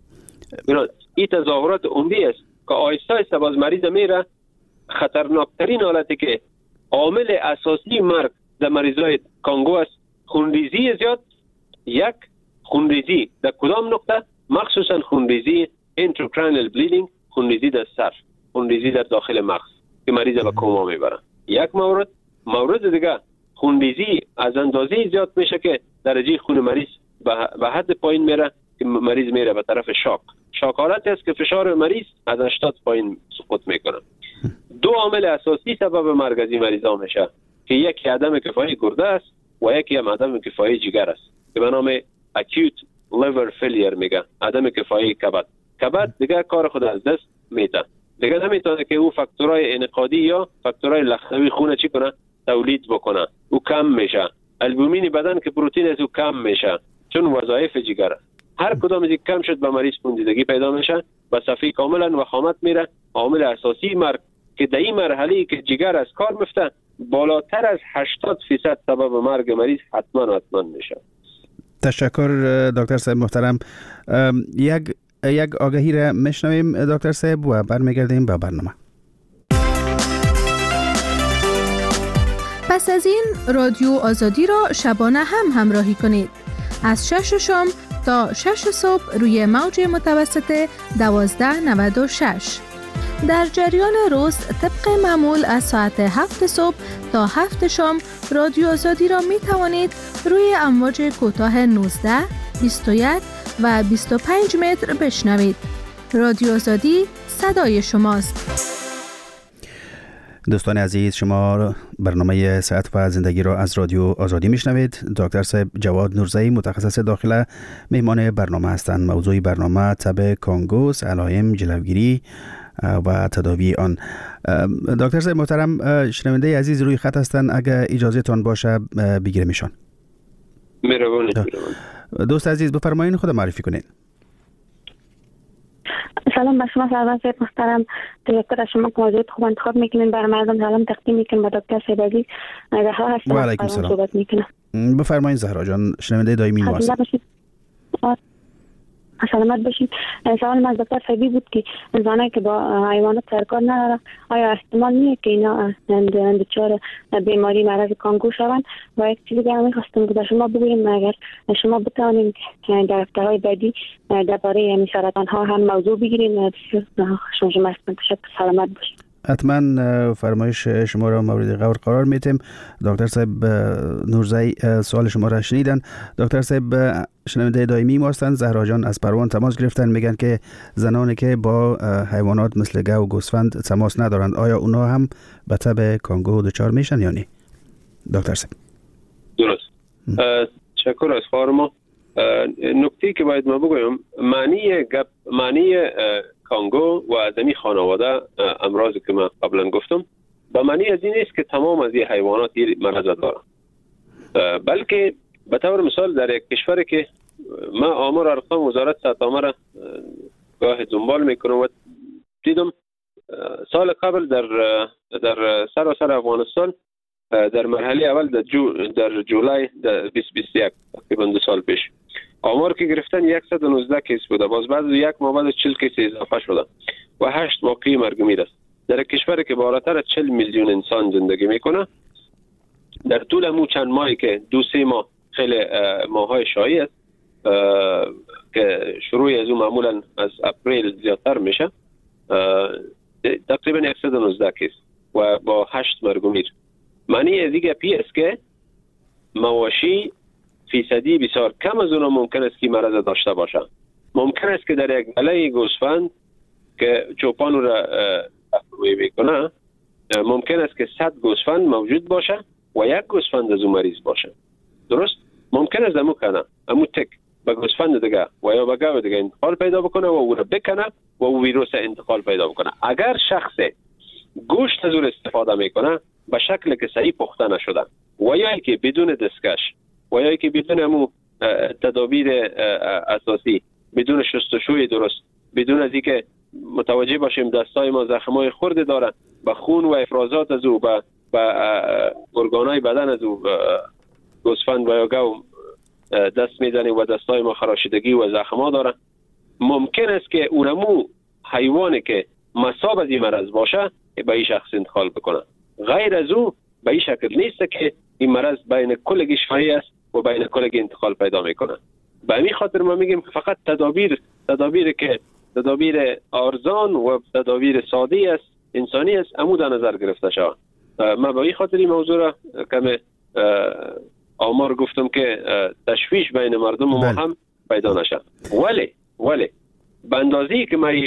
این تظاهرات عمدی است که آهسته آهسته باز مریض میره. خطرناکترین حالتی که عامل اساسی مرگ در مریضای کانگو است خونریزی زیاد. یک، خونریزی در کدام نقطه؟ مخصوصا خونریزی انتروکرانیال بلیدینگ، خونریزی در سر، خونریزی در داخل مغز که مریض به کوما میبره. یک مورد. مورد دیگه خونریزی از اندازه زیاد میشه که درجه خون مریض به حد پایین میره که مریض میره به طرف شاک. شاک حالتی است که فشار مریض از هشتاد پایین سقوط میکنه. دو عامل اساسی سبب مرگ از این مریضا میشه که یکی عدم کفایی گرده است و یکی هم عدم کفایی جگر است که به نام acute liver failure میگه، عدم کفایی کبد. کبد دیگه کار خود از دست میده، دیگه نمیتونه که او فاکتورهای انعقادی یا فاکتورهای لخنوی خون چی کنه، تولید بکنه. او کم میشه. البومین بدن که پروتئین از او کم میشه چون وظایف جگر است. هر کدام از این کم شد به مریض پوندیدگی پیدا میشه، به صفحه کاملا وخامت میره. عامل اساسی مرگ که در این مرحله که جگر از کار میفته بالاتر از هشتاد درصد سبب مرگ مریض حتما حتما میشه. تشکر دکتر صاحب محترم. یک یک آگهی را میشنویم دکتر صاحب و برمیگردیم به برنامه. پس از این رادیو آزادی را شبانه هم همراهی کنید از شش شام تا شش صبح روی موج متوسط دوازده نود و شش. در جریان روز طبق معمول از ساعت هفت صبح تا هفت شام رادیو آزادی را می توانید روی امواج کوتاه نوزده، بیست و یک و بیست و پنج متر بشنوید. رادیو آزادی صدای شماست. دوستان عزیز، شما برنامه صحت و زندگی را از رادیو آزادی میشنوید. دکتر صاحب جواد نورزئی متخصص داخله مهمان برنامه هستند. موضوع برنامه تب کانگوس، علائم، جلوگیری و تداوی آن. دکتر صاحب محترم، شنونده عزیز روی خط هستند، اگر اجازه تان باشه بگیرمشان. مهربانی. دوست عزیز بفرمایید، خود معرفی کنید. سلام به شما سرور محترم. تشکر از شما که موضوع خوب انتخاب میکنین برای مردم سلام تقدیم میکنم به دکتر صاحب عزیز. زهرا هستم. و علیکم السلام. بفرمایید زهرا جان، شنونده دائمی ما هستید. سلامت باشید. سوال من از دکتر صاحبی بود که انسانایی که با حیوانات سرکار نداره آیا احتمال نیه که اینا دچار بیماری مرض کانگو شوند؟ و یک چیزی دیگه می‌خواستم که شما بگویید اگر شما بتوانید در هفته‌های بعدی درباره یعنی سرطان ها هم موضوع بگیرید. شما شما سلامت باشید. حتما فرمایش شما را مورد غور قرار میتیم. دکتر صاحب نورزئی سوال شما را شنیدن. دکتر صاحب شنونده دائمی ما هستند. زهرا جان از پروان تماس گرفتن، میگن که زنانی که با حیوانات مثل گاو و گوسفند تماس ندارند آیا اونا هم به تب کانگو دچار میشن یا نه؟ دکتر صاحب. درست. تشکر از خارما. نکته که باید ما بگویم معنی گپ معنی کانگو و آدمی خانواده امراض که من قبلا گفتم به معنی از این است که تمام از این حیوانات مرض دارند، بلکه به طور مثال در یک کشوری که من آمار ارقام وزارت صحت عامه را گاه دنبال میکنم و دیدم سال قبل در در سراسر افغانستان در مرحله اول در جو در جولای بیست بیست و یک تقریبا دو سال پیش آمار که گرفتن صد و نوزده کیس بوده، باز بعد یک ماه بعد چهل کیس اضافه شده و هشت واقعی مرگ میر است. در کشوری که بالاتر از چهل میلیون انسان زندگی میکنه در طول همون چند ماهی که دو سه ماه خیلی ماهای شایع است که شروع از اون معمولا از اپریل زیادتر میشه، تقریبا صد و نوزده کیس و با هشت مرگ میر. معنی از دیگه پی است که مواشی فیصدی بسیار کم از اونا ممکن است که مرض داشته باشه. ممکن است که در یک گله گوسفند که چوپان را تقویه میکنه ممکن است که صد گوسفند موجود باشه و یک گوسفند از اون مریض باشه. درست؟ ممکن است امو کنه امو تک به گوسفند دیگه و یا به گاو دیگه انتقال پیدا بکنه و او را بکنه و او ویروس انتقال پیدا بکنه. اگر شخص گوشت از اون استفاده میکنه به شکل که صحیح پخته نشده و یا که بدون دستکش و یا که بدون امو تدابیر اساسی، بدون شستشوی درست، بدون از اینکه متوجه باشیم دستای ما زخمای خرد داره، به خون و افرازات از او به به ارگانای بدن از او گوسفند و یا گاو دست میزنیم و دستای ما خراشیدگی و زخما داره، ممکن است که اونمو حیوانی که مصاب از این مرض باشه به این شخص انتقال بکنه. غیر از او به این شکل نیست که این مرض بین کلگی شایع است و بین کلگی انتقال پیدا میکنه. به همین خاطر ما میگیم که فقط تدابیر تدابیر که تدابیر ارزان و تدابیر ساده است، انسانی است، امو در نظر گرفته شود. من به این خاطر این موضوع را کم آمار گفتم که تشویش بین مردم و ما هم پیدا نشه. ولی ولی به اندازه‌ای که ما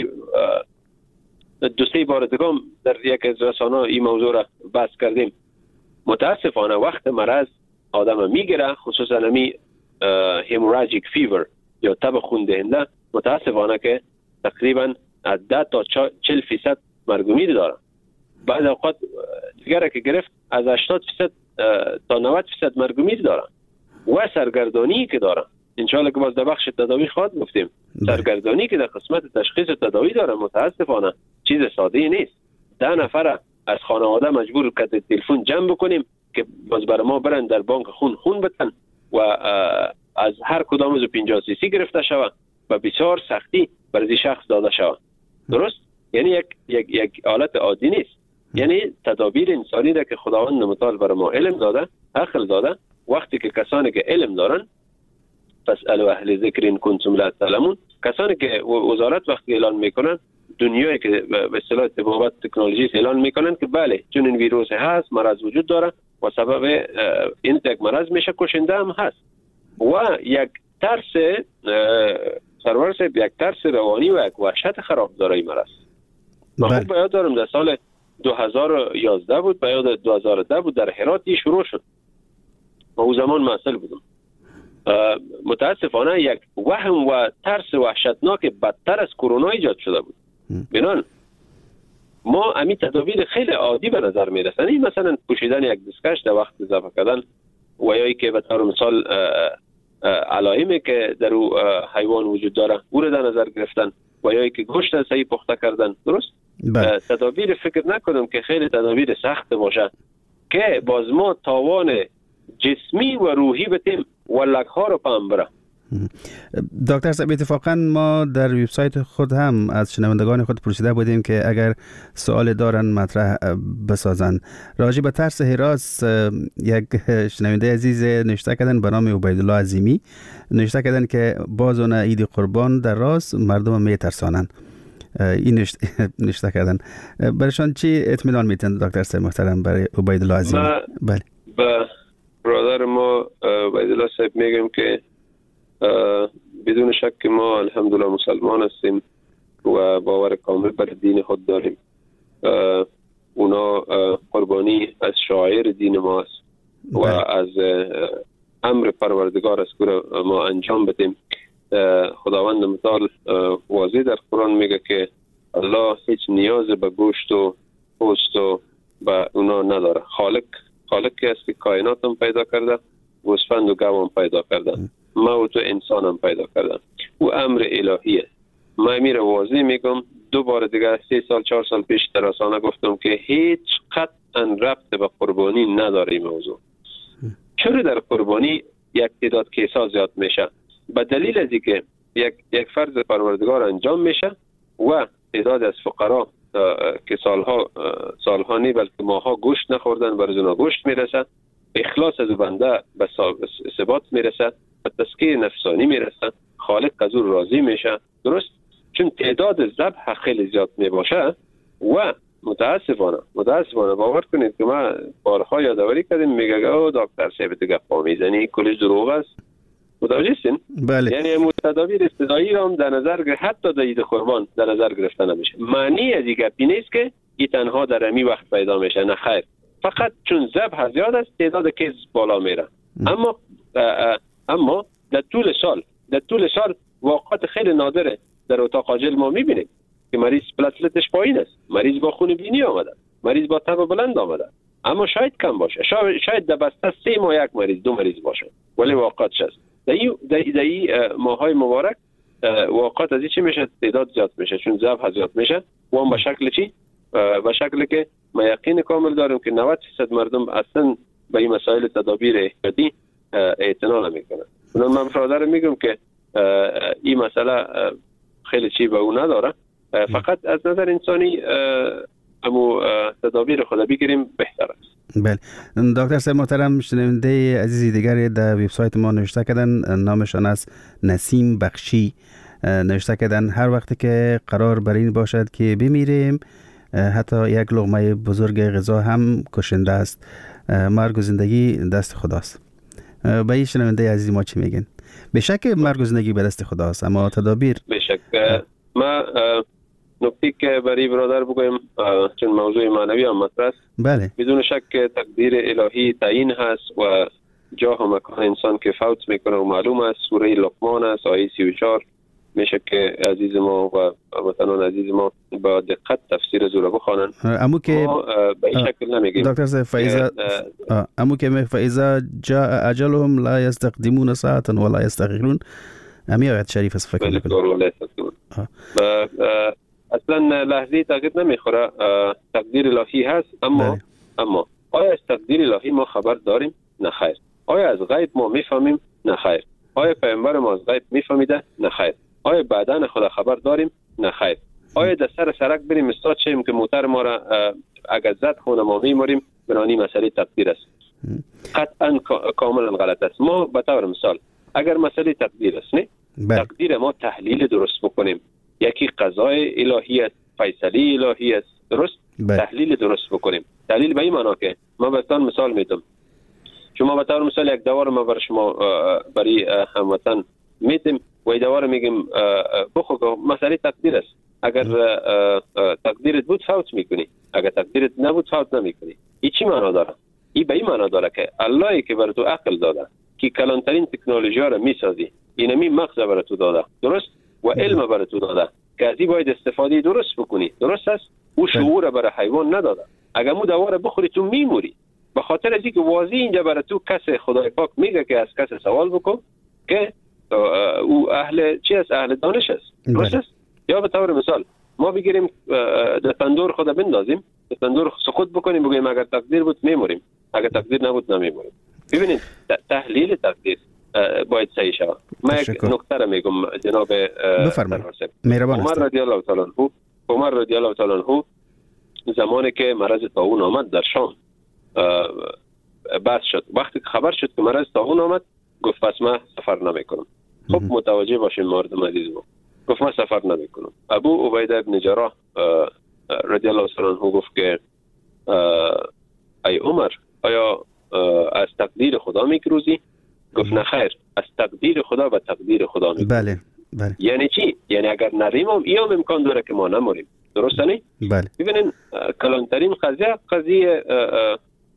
دو سه بار دیگه در یک از رسانه‌ها این موضوع را بحث کردیم، متاسفانه وقت مرض آدم میگیره، خصوصا امی هیموراژیک فیور یا تب خون دهنده، متاسفانه که تقریبا از ده تا چهل فیصد مرگ و میر داره. بعض اوقات دیگه که گرفت از هشتاد فیصد تا نود فیصد مرگ و میر داره و سرگردانی که داره. انشاءالله که باز در بخش تداوی خواهد گفتیم. سرگردانی که در قسمت تشخیص تداوی داره متاسفانه چیز ساده نیست. ده نفر از خانواده مجبور که تلفن جمع بکنیم که باز برای ما برن در بانک خون خون بتن و از هر کدام از پنجاه سی سی گرفته شود و بسیار سختی برای شخص داده شود. درست؟ یعنی یک یک یک حالت عادی نیست. یعنی تدابیر انسانی ده که خداوند متعال برای ما علم داده، عقل داده. وقتی که کسانی که علم دارن، فاسالوا اهل ذکر ان کنتم لا تعلمون، کسانی که وزارت وقتی اعلان میکنن، دنیایی که به اصطلاح طبابت تکنولوژی اعلان میکنن که بله چون این ویروس هست، مرض وجود داره و سبب این یک مرض میشه، کشنده هم هست و یک ترس سرور صاحب، یک ترس روانی و یک وحشت خراب داره این مرض. من خوب به یاد دارم در سال دو هزار و یازده بود، به یاد دو هزار و ده بود، در هرات شروع شد و او زمان مسئول بودم. متاسفانه یک وهم و ترس وحشتناک بدتر از کرونا ایجاد شده بود. بنان ما امی تدابیر خیلی عادی به نظر می رسند، مثلا پوشیدن یک دستکش در وقت اضافه کردن و یا ای که به طور مثال علائمی که در او حیوان وجود داره او را در نظر گرفتن و یا ای که گوشت صحیح پخته کردن. درست؟ تدابیر فکر نکنم که خیلی تدابیر سخت باشه که باز ما تاوان جسمی و روحی بتیم و لکها رو پام بره. دکتر صاحب اتفاقا ما در وبسایت خود هم از شنوندگان خود پرسیده بودیم که اگر سوال دارن مطرح بسازن راجع به ترس هراس. یک شنونده عزیز نوشته کردن به نام عبیدالله عظیمی، نوشته کردن که باز اون عید قربان در راست مردم میترسانن. این نوشته کردن. برشان چی اطمینان میتن دکتر صاحب محترم برای عبیدالله عظیمی؟ بله. با برادر ما عبیدالله صاحب میگم که بدون شک که ما الحمدلله مسلمان هستیم و باور کامل بر دین خود داریم. اونا قربانی از شاعر دین ما است و از امر پروردگار است که ما انجام بدیم. خداوند متعال واضح در قرآن میگه که الله هیچ نیاز به گوشت و پوست و به اونا نداره. خالق خالقی است که کائنات هم پیدا کرده، گوسفند و گاو هم پیدا کرده، موت و انسان هم پیدا کرده. او امر الهی است. ما امیر واضح میگم، دو بار دیگه سه سال چهار سال پیش در رسانه گفتم که هیچ قطعا ربط به قربانی نداره این موضوع. چرا در قربانی یک تعداد کیسا زیاد میشه؟ به دلیل از اینکه یک یک فرض پروردگار انجام میشه و تعداد از فقرا که سالها سالها نی بلکه ماها گوشت نخوردن بر اونا گوشت میرسه، اخلاص از بنده به ثبات میرسه، به تزکیه نفسانی میرسه، خالق از او راضی میشه. درست؟ چون تعداد ذبح خیلی زیاد میباشه و متاسفانه متاسفانه باور کنید که ما بارها یادآوری کردیم، میگه او دکتر صاحب تو گپا میزنی کلش دروغ است. متوجه هستین؟ بله. یعنی متداوی ابتدایی را هم در نظر گرفت، حتی در عید قربان در نظر گرفته نمیشه. معنی از این گپی نیست که این تنها در امی وقت پیدا میشه، نه خیر. فقط چون ذبح زیاد است تعداد کیس بالا میره. اما اما در طول سال در طول سال واقعات خیلی نادره در اتاق عاجل ما میبینیم که مریض پلاتلتش پایین است، مریض با خون بینی آمده، مریض با تب بلند آمده، اما شاید کم باشه، شاید در بسته سه ماه یک مریض دو مریض باشه، ولی واقعاتش است. در این در این ماهای مبارک واقعات از این چی میشه؟ تعداد زیاد میشه، چون ذبح زیاد میشه و هم به شکل چی؟ به شکلی که ما یقین کامل داریم که نود درصد مردم اصلا به این مسائل تدابیر احتیاطی اعتنا نمیکنن. من برادر میگم که این مسئله خیلی چی به اون نداره، فقط از نظر انسانی امو تدابیر خود بگیریم بهتر است. بله. دکتر صاحب محترم، شنونده عزیزی دیگری در وبسایت ما نوشته کردن، نامشان است نسیم بخشی، نوشته کردن هر وقتی که قرار بر این باشد که بمیریم حتی یک لقمه بزرگ غذا هم کشنده است، مرگ و زندگی دست خداست. به این شنونده عزیزی ما چی میگن؟ به شک مرگ و زندگی به دست خداست، اما تدابیر به شک. ما نکته که برای برادر بگویم چون موضوع معنوی هم مطرح است، بله، بدون شک تقدیر الهی تعیین هست و جاه و مکان انسان که فوت میکنه و معلوم است. سوره لقمان است آیه سی و چهار میشه که عزیز ما و وطنان عزیز ما با دقت تفسیر زوره بخوانن. امو که به این شکل نمیگیم دکتر صاحب فایزا امو که فایزا جاء اجلهم لا يستقدمون ساعه ولا يستأخرون، امی آیت شریف است فکر میکنم. اصلا لحظه تغییر نمیخوره، تقدیر الهی هست. اما بله. اما آیا از تقدیر الهی ما خبر داریم؟ نه خیر. آیا از غیب ما میفهمیم؟ نه خیر. آیا پیامبر ما از غیب میفهمیده؟ نه خیر. آیا بعدن خدا خبر داریم؟ نه خیر. آیا در سر سرک بریم استاد شیم که موتر ما را اگر زد خونه ما میموریم؟ برانی مسئله تقدیر است. قطعا کاملا غلط است. ما به طور مثال اگر مسئله تقدیر است نه بله. تقدیر ما تحلیل درست بکنیم، یکی قضای الهی است، فیصله الهی است، درست بله. تحلیل درست بکنیم. تحلیل به این معنا که ما بهتون مثال میدم، شما به طور مثال یک دوار ما بر شما برای هموطن میدیم و این دوار میگیم بخو مسئله تقدیر است. اگر تقدیرت بود فوت میکنی، اگر تقدیرت نبود فوت نمیکنی. این چی معنا داره؟ این به این معنا داره که اللهی که بر تو عقل داده که کلانترین تکنولوژی ها را میسازی، اینمی مغز بر تو داده، درست؟ و علم بر تو داده که از این باید استفاده درست بکنی، درست است؟ او شعور برای حیوان نداده. اگر مو دوار بخوری تو میموری. به خاطر از اینکه واضح اینجا برای تو کس خدای پاک میگه که از کس سوال بکن که او اهل چی است؟ اهل دانش است، درست است؟ یا به طور مثال ما بگیریم در تندور خود بندازیم، در تندور سقوط بکنیم، بگیم اگر تقدیر بود میموریم، اگر تقدیر نبود نمیموریم. ببینید تحلیل تقدیر باید صحیح شود. من یک نکته را میگم جناب بفرمایید. مهربان عمر رضی الله تعالی عنه عمر رضی الله تعالی عنه زمانی که مرض طاعون آمد در شام بحث شد، وقتی که خبر شد که مرض طاعون آمد گفت پس من سفر نمیکنم. خب متوجه باشین مردم عزیز ما، گفت من سفر نمیکنم. ابو عبیده ابن جراح رضی الله تعالی عنه گفت که ای عمر آیا از تقدیر خدا میکروزی؟ گفت نه خیر، از تقدیر خدا و تقدیر خدا میکروزی. بله بله. یعنی چی؟ یعنی اگر نریم هم ای هم امکان داره که ما نموریم، درسته نه؟ بله. ببینین کلانترین قضیه قضیه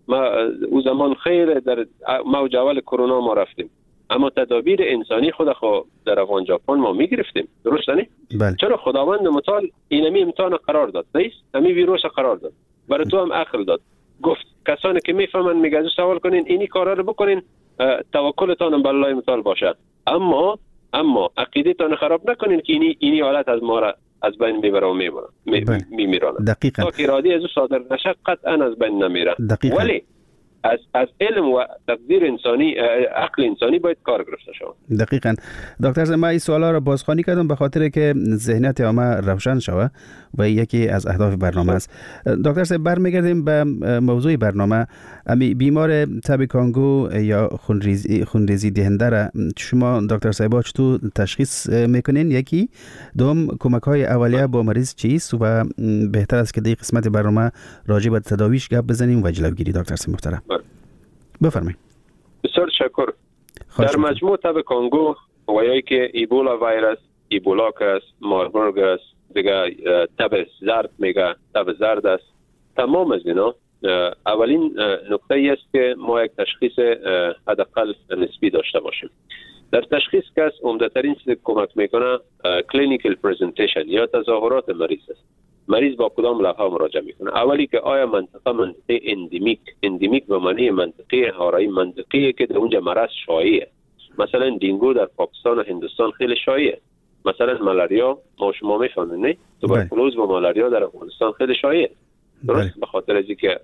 ما او زمان خیر در موج اول کرونا ما رفتیم، اما تدابیر انسانی خود خو در افغان ژاپن ما میگرفتیم، درست نه؟ بله. چرا خداوند متعال اینمی امتحان قرار داد، نیست؟ همی ویروس قرار داد، برای تو هم عقل داد، گفت کسانی که میفهمن میگه از سوال کنین، اینی کارا رو بکنین، توکلتان بر الله متعال باشه، اما اما عقیدتان خراب نکنین که اینی اینی حالت از ما را از بین میبره و میبره میمیرانه. دقیقاً. تا که اراده از او صادر نشه قطعا از بین نمیره. دقیقاً. ولی از از علم و تقدیر انسانی، عقل انسانی باید کار گرفته شود. دقیقاً. دکتر صاحب، من این سوالا رو بازخوانی کردم به خاطر که ذهنیت عامه روشن شود و یکی از اهداف برنامه است. دکتر صاحب، برمیگردیم به موضوع برنامه. امی بیمار تب کانگو یا خونریزی خونریزی دهنده را شما دکتر صاحب چطور تشخیص میکنین؟ یکی دوم، کمک های اولیه با مریض چیست و بهتر است که در قسمت برنامه راجع به تداویش گپ بزنیم و جلوگیری. دکتر صاحب محترم بفرمایید. بسیار تشکر. در مجموع تب کانگو و یا که ایبولا ویروس، ایبولاک است، ماربورگ است، دیگه تب زرد میگه، تب زرد است، تمام از اینا اولین نکته ای است که ما یک تشخیص حداقل نسبی داشته باشیم. در تشخیص کس عمده ترین چیزی کمک میکنه کلینیکال پرزنتیشن یا تظاهرات مریض است. مریض با کدام لقب مراجعه میکنه؟ اولی که آیا منطقه منطقه اندیمیک، اندیمیک به معنی منطقه هارایی، منطقه که در اونجا مرض شایعه. مثلا دینگو در پاکستان و هندوستان خیلی شایعه. مثلا مالاریا ما شما میفهمید نه؟ توبرکولوز و مالاریا در افغانستان خیلی شایعه. درست؟ به خاطر از اینکه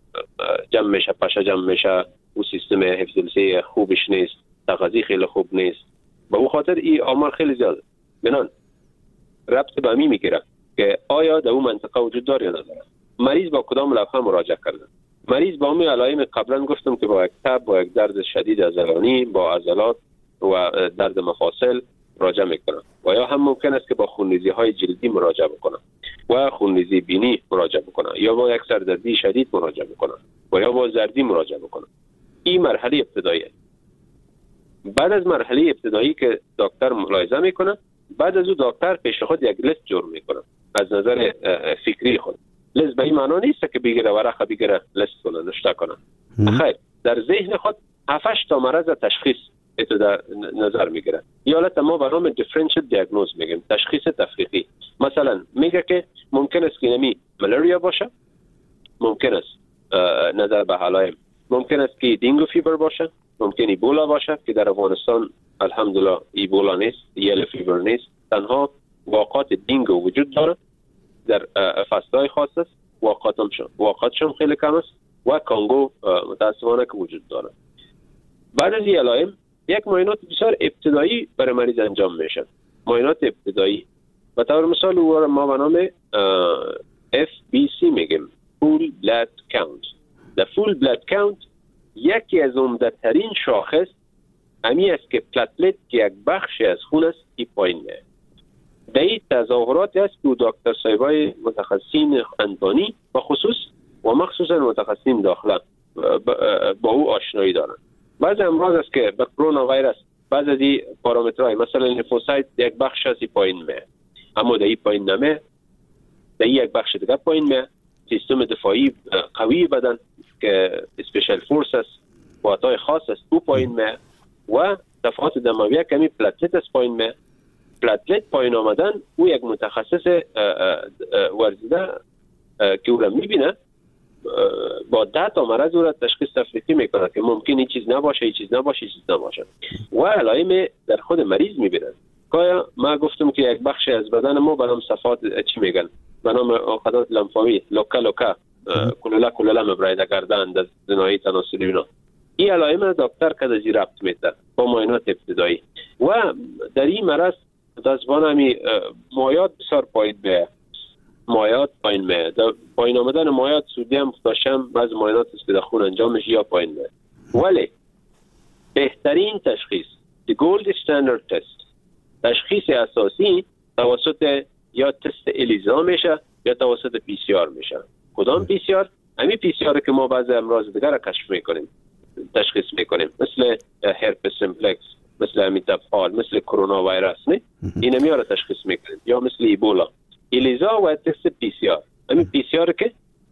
جمع میشه، پشه جمع میشه، او سیستم حفظ الصحه خوبش نیست، تغذیه خیلی خوب نیست. به اون خاطر این آمار خیلی زیاده. بنان ربط به می میگیره که آیا در اون منطقه وجود داره یا نداره. مریض با کدام لوحه مراجعه کرده؟ مریض با می علائم قبلا گفتم که با یک تب، با یک درد شدید عضلانی، با عضلات و درد مفاصل مراجعه میکنه و یا هم ممکن است که با خونریزی های جلدی مراجعه بکنه و خونریزی بینی مراجعه بکنه یا با یک سردردی شدید مراجعه بکنه و یا با زردی مراجعه بکنه. این مرحله ابتدایی است. بعد از مرحله ابتدایی که دکتر ملاحظه میکنه، بعد از او دکتر پیش خود یک لیست جور میکنه از نظر فکری خود. لیست به این معنا نیست که بگیره ورقه بگیره لیست کنه نشته کنه. خیر، در ذهن خود هفت تا مرض تشخیص اتو در نظر میگیره. یا حالت ما به نام دیفرنشیل دیاگنوز میگیم، تشخیص تفریقی. مثلا میگه که ممکن است که نمی ملاریا باشه، ممکن است نظر به علائم، ممکن است که دینگو فیبر باشه، ممکن ایبولا باشه که در افغانستان الحمدلله ایبولا نیست، یل فیبر نیست، تنها واقعات دینگو وجود داره در فصلهای خاص است، واقعاتم شم واقعاتشم خیلی کم است و کانگو متاسفانه که وجود داره. بعد از این علائم یک معاینات بسیار ابتدایی برای مریض انجام میشه. معاینات ابتدایی به طور مثال او ما به نام اف بی سی میگیم، فول بلاد کاونت. در فول بلاد کاونت یکی از عمده ترین شاخص امی است که پلتلت که یک بخش از خون است ای پایین میاد. در این تظاهرات است که دکتر صاحبای متخصصین اندانی و خصوص و مخصوصا متخصصین داخله با او آشنایی دارند. بعضی امراض است که به کرونا ویروس بعضی از این پارامترهای مثلا لیمفوسایت یک بخش از پایین میاد، اما در این پایین نمیاد، در یک بخش دیگه پایین میاد. سیستم دفاعی قوی بدن که اسپیشال فورس است، قوت‌های خاص است، او پایین میاد و دفعات دمویه کمی پلتلت است پایین میاد. پلتلت پایین آمدن او یک متخصص ورزیده که او را میبینه با ده تا مرض او را تشخیص تفریقی میکنه که ممکن این چیز نباشه، این چیز نباشه، این چیز نباشه و علائم در خود مریض میبینن. که ما گفتم که یک بخش از بدن ما به نام صفات چی میگن؟ به نام خطات لمفاوی، لوکا لوکا، کلولا کلولا مبرایده کردن در زنایی تناسلی اینا. این علائم دکتر که از ربط میده با معاینات ابتدایی و در این مرض دستبان همی مایات بسیار پایین به مایات پایین میه. در پایین آمدن مایات سودیم داشتم بعض مایات است که در خون انجام میشه یا پایین میه. ولی بهترین تشخیص the gold standard test، تشخیص اساسی توسط یا تست الیزا میشه یا توسط پی سی آر میشه. کدام پی سی آر؟ همین پی سی آر که ما بعضی امراض دیگر را کشف میکنیم، تشخیص میکنیم، مثل هرپس سیمپلکس، مثل امیتافال، مثل کرونا ویروس، نه این میاره تشخیص میکنیم، یا مثل ایبولا. الیزا و تست پی سی آر، همین پی سی آر که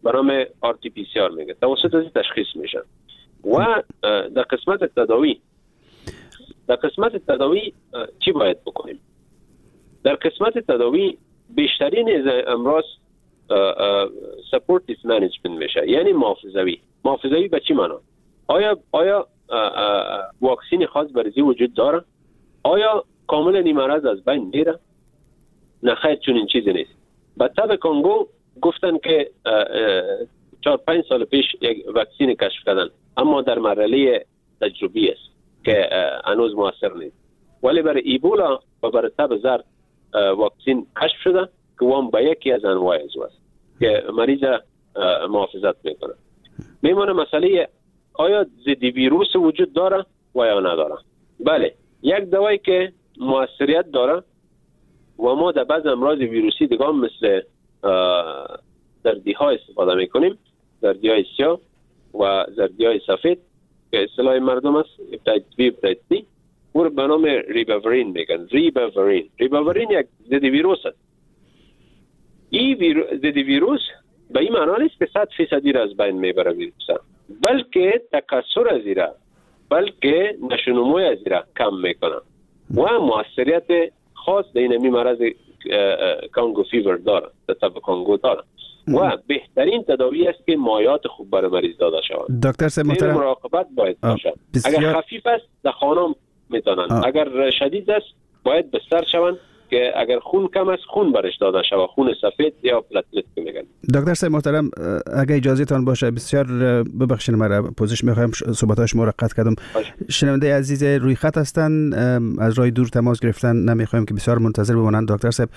به نام آر تی پی سی آر میگه، توسط از تشخیص میشه. و در قسمت تداوی در قسمت تداوی چی باید بکنیم؟ در قسمت تداوی بیشترین امراض سپورتیو منیجمنت میشه، یعنی محافظوی. محافظوی به چی معنا؟ آیا آیا واکسین خاص برای وجود داره؟ آیا کاملا این مرض از بین میره؟ نه خیر، چون این چیزی نیست. به تب کانگو گفتن که چهار پنج سال پیش یک واکسین کشف کردن، اما در مرحله تجربی است که هنوز موثر نیست. ولی برای ایبولا و برای تب زرد واکسین کشف شده که وام به یکی از انواع از است که مریض محافظت میکنه. میمونه مسئله آیا ضد ویروس وجود داره و یا نداره؟ بله، یک دوایی که موثریت داره و ما در بعض امراض ویروسی دیگه مثل زردی ها استفاده میکنیم، زردی های سیاه و زردی های سفید که اصطلاح مردم است، ابتدای بی ابتدای سی، او به نام ریباورین میگن. ریباورین ریباورین یک ضد ویروس است. این ویرو... ضد ویروس به این معنی نیست که صد فیصدی را از بین میبره ویروس، بلکه تکثر از ایره، بلکه نشونموی از ایره کم میکنه و موثریت خاص در این مرض کانگو فیور داره، تب کانگو داره و بهترین تداوی است که مایات خوب برای مریض داده شود. دکتر صاحب محترم، مراقبت باید باشه. بسیار... اگر خفیف است در خانه میتونن، اگر شدید است باید بستر شوند که اگر خون کم است خون برش داده شود، خون سفید یا پلاتلت که میگن. دکتر صاحب محترم، اگه اجازه تان باشه، بسیار ببخشید مرا پوزش میخوایم صحبت‌های شما را قطع کردم. شنونده عزیز روی خط هستن، از راه دور تماس گرفتن، نمیخوایم که بسیار منتظر بمانند. دکتر صاحب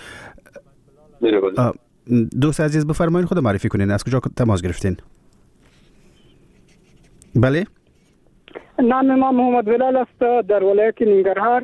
دوست عزیز بفرمایید خود معرفی کنین، از کجا تماس گرفتین؟ بله، نام ما محمد بلال است در ولایت ننگرهار.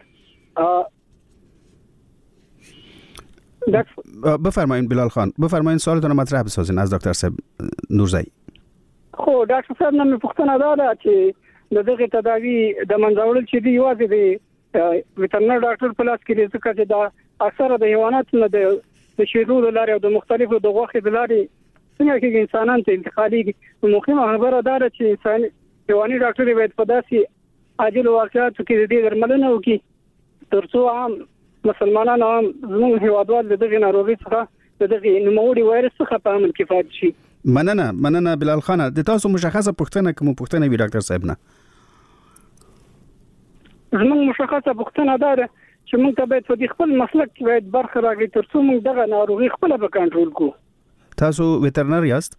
بفرمایید بلال خان، بفرمایید سوالتون رو مطرح بسازین از دکتر صاحب نورزئی. خو ډاکټر صاحب نن پوښتنه دا ده چې د دغه تداوی د منځوړل چې دی یوازې د ویټرنر ډاکټر په لاس کې دی، ځکه چې دا اکثره د حیواناتو نه د شیدو د لارې او د مختلفو د غوښې د لارې څنګه کې انسانان ته انتقالېږي. مهمه خبره دا ده چې انساني حیواني ډاکټر باید په داسې عاجل واقعاتو کې د دې درملنه وکړي تر څو عام مسلمانان هم زموږ هیوادوال د دغه ناروغي څخه د دغه نوموړي وایرس څخه په امن کې پاتې شي. مننه مننه بلال خان، د تاسو مشخصه پوښتنه کوم پوښتنه وی ډاکټر صاحب نه؟ زموږ مشخصه پوښتنه دا ده چې موږ ته باید په دې خپل مسلک کې باید برخه راغلي تر څو موږ دغه ناروغي خپل به کنټرول کړو. تاسو ویټرنر یاست؟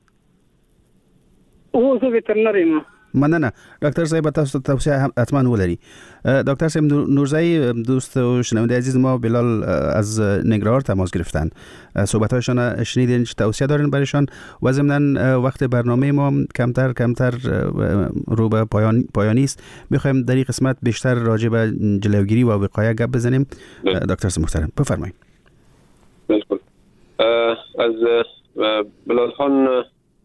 او زه ویټرنر یم. مننه دکتر صاحب، تاسو توصیه حتما ولري. دکتر صاحب نورزئی، دوست و شنونده عزیز ما بلال از نگران تماس گرفتن، صحبت‌هایشان شنیدین، توصیه دارین برایشان و ضمناً وقت برنامه ما کمتر کمتر رو به پایان پایانی است. می‌خوایم در این قسمت بیشتر راجع به جلوگیری و وقایه گپ بزنیم. دکتر صاحب محترم بفرمایید. بالکل. از بلال خان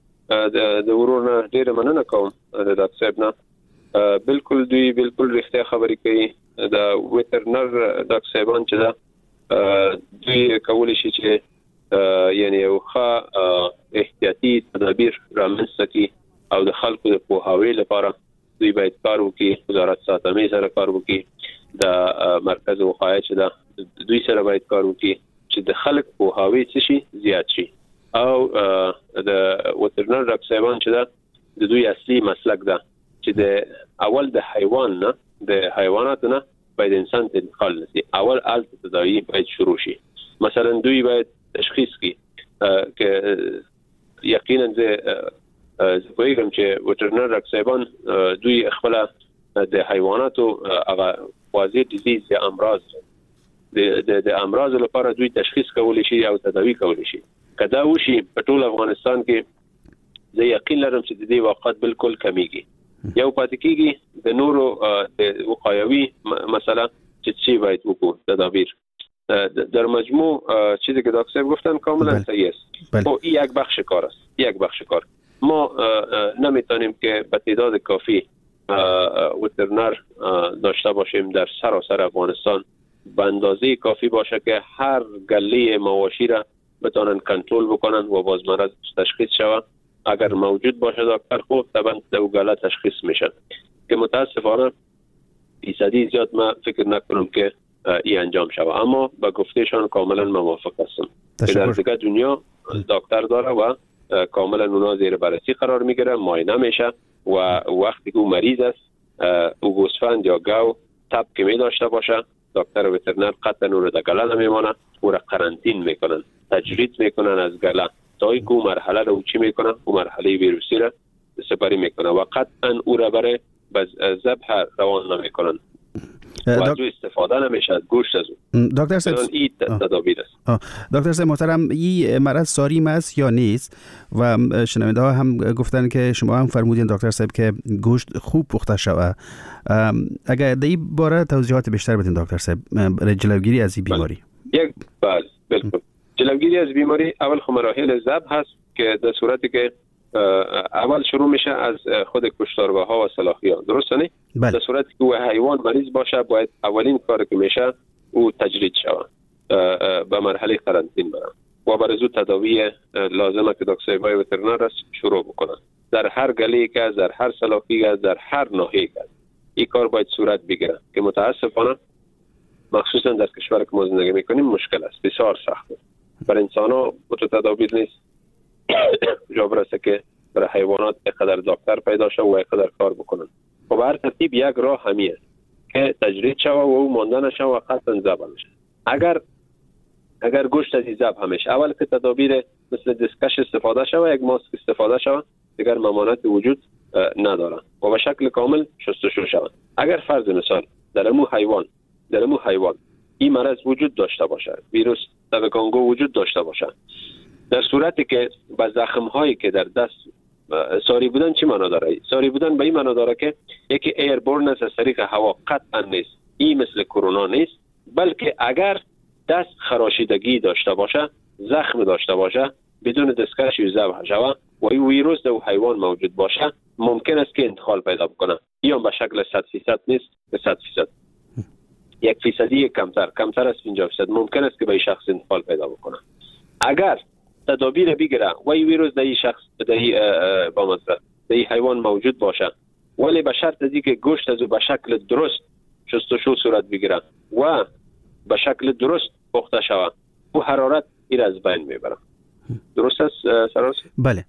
د ورور نه ډیره مننه کوم د ډاکټر صاحب نه. بالکل دوی بالکل رښتیا خبرې کوي. د ویټرنر ډاکټر صاحبان چې دا دوی کولی شي چې یعنی یو ښه احتیاطي تدابیر رامنځته کړي او د خلکو د پوهاوي لپاره دوی باید کار وکړي. وزارت ساتنې سره کار وکړي، د مرکز وقایه چې دا دوی سره باید کار وکړي چې د خلک پوهاوي څه شي زیات شي. او د ویټرنر ډاکټر صاحبان چې دا د دوی اصلي مسلک ده چې د اول د حیوان نه د حیوانات نه باید انسان ته انتقال نشي. اول آل تداوی باید شروع شي. مثلا دوی باید تشخیص کړي که یقینا زه زه پوهیږم چې ویټرنر ډاکټر صاحبان دوی خپل د حیواناتو هغه واضح ډیزیز یا امراض د د امراض لپاره دوی تشخیص کولی شي او تداوی کولی شي. کدا وشي په ټول افغانستان کې زه یقین لرم چې د دې وقت بالکل کمیږي. یو پاتې کیږي د نورو د وقایوي مسله چې چی باید وکړو تدابیر. در مجموع چیزی که دکتر صاحب گفتن کاملا صحیح است. او این یک بخش کار است. یک بخش کار. ما نمیتونیم که به تعداد کافی ویترنر داشته باشیم در سراسر افغانستان به اندازه کافی باشه که هر گله مواشی را بتونن کنترل بکنن و باز مرض تشخیص شود اگر موجود باشه دکتر خوب طبعا دو گله تشخیص میشه که متاسفانه فیصدی زیاد ما فکر نکنم که این انجام شود، اما با گفتهشان کاملا موافق هستم که در دیگه دنیا دکتر داره و کاملا اونا زیر بررسی قرار میگیره، معاینه میشه و وقتی که او مریض است او گوسفند یا گاو تب که می داشته باشه دکتر وترنر قطعا او رو در گله نمیمانه، او را قرنطین میکنن، تجرید میکنن از گله تا اینکه او مرحله رو چی میکنن، او مرحله ویروسی را سپری میکنن و قطعا او را برای ذبح روان نمیکنن و از او استفاده نمیشه از گوشت از او. دکتر صاحب این تدابیر است. دکتر صاحب محترم، این مرض ساریم است یا نیست؟ و شنونده ها هم گفتن که شما هم فرمودین دکتر صاحب که گوشت خوب پخته شود. اگر در این باره توضیحات بیشتر بدین دکتر صاحب، برای جلوگیری از این بیماری. یک بله بالکل. جلوگیری از بیماری اول خب مراحل ذبح هست که در صورتی که اول شروع میشه از خود کشتارگاه ها و سلاخی ها، درسته نه؟ بله. در صورتی که او حیوان مریض باشه باید اولین کاری که میشه او تجرید شود، به مرحله قرنطین بره و برای او تداوی لازمه که دکتر وترنر شروع بکنه در هر گله که در هر سلاخی که در هر ناحیه که این کار باید صورت بگیره که متاسفانه مخصوصا در کشور که ما زندگی میکنیم مشکل است، بسیار سخته بر انسان ها تدابیر نیست جا برسه که برای حیوانات اقدر دکتر پیدا شد و اقدر کار بکنن و به هر ترتیب یک راه همیه که تجرید شد و او مانده نشه و قطعا ذبح میشه. اگر اگر گوشت از ذبح همیشه اول که تدابیر مثل دستکش استفاده شد و یک ماسک استفاده شد دیگر ممانعت وجود نداره و به شکل کامل شستشو شود. اگر فرض مثال در امو حیوان در امو حیوان این مرض وجود داشته باشه، ویروس تب کانگو وجود داشته باشه، در صورتی که با زخم هایی که در دست ساری بودن چی معنا داره؟ ساری بودن به این معنا داره که یکی ایربورن است از طریق هوا، قطعا نیست. این مثل کرونا نیست، بلکه اگر دست خراشیدگی داشته باشه، زخم داشته باشه، بدون دستکش ذبح شود و این ویروس در حیوان موجود باشه ممکن است که انتقال پیدا بکنه. یا به شکل صد فیصد نیست، به صد فیصد یک فیصدی کمتر کمتر از پنجاه فیصد ممکن است که به این شخص انتقال پیدا بکنه. اگر تدابیر بگیره و این ویروس در این شخص در این با مصرف در این حیوان موجود باشه ولی به شرط از اینکه گوشت از او به شکل درست شستشو صورت بگیره و به شکل درست پخته شود و حرارت این از بین میبره. درست است سراس؟ بله.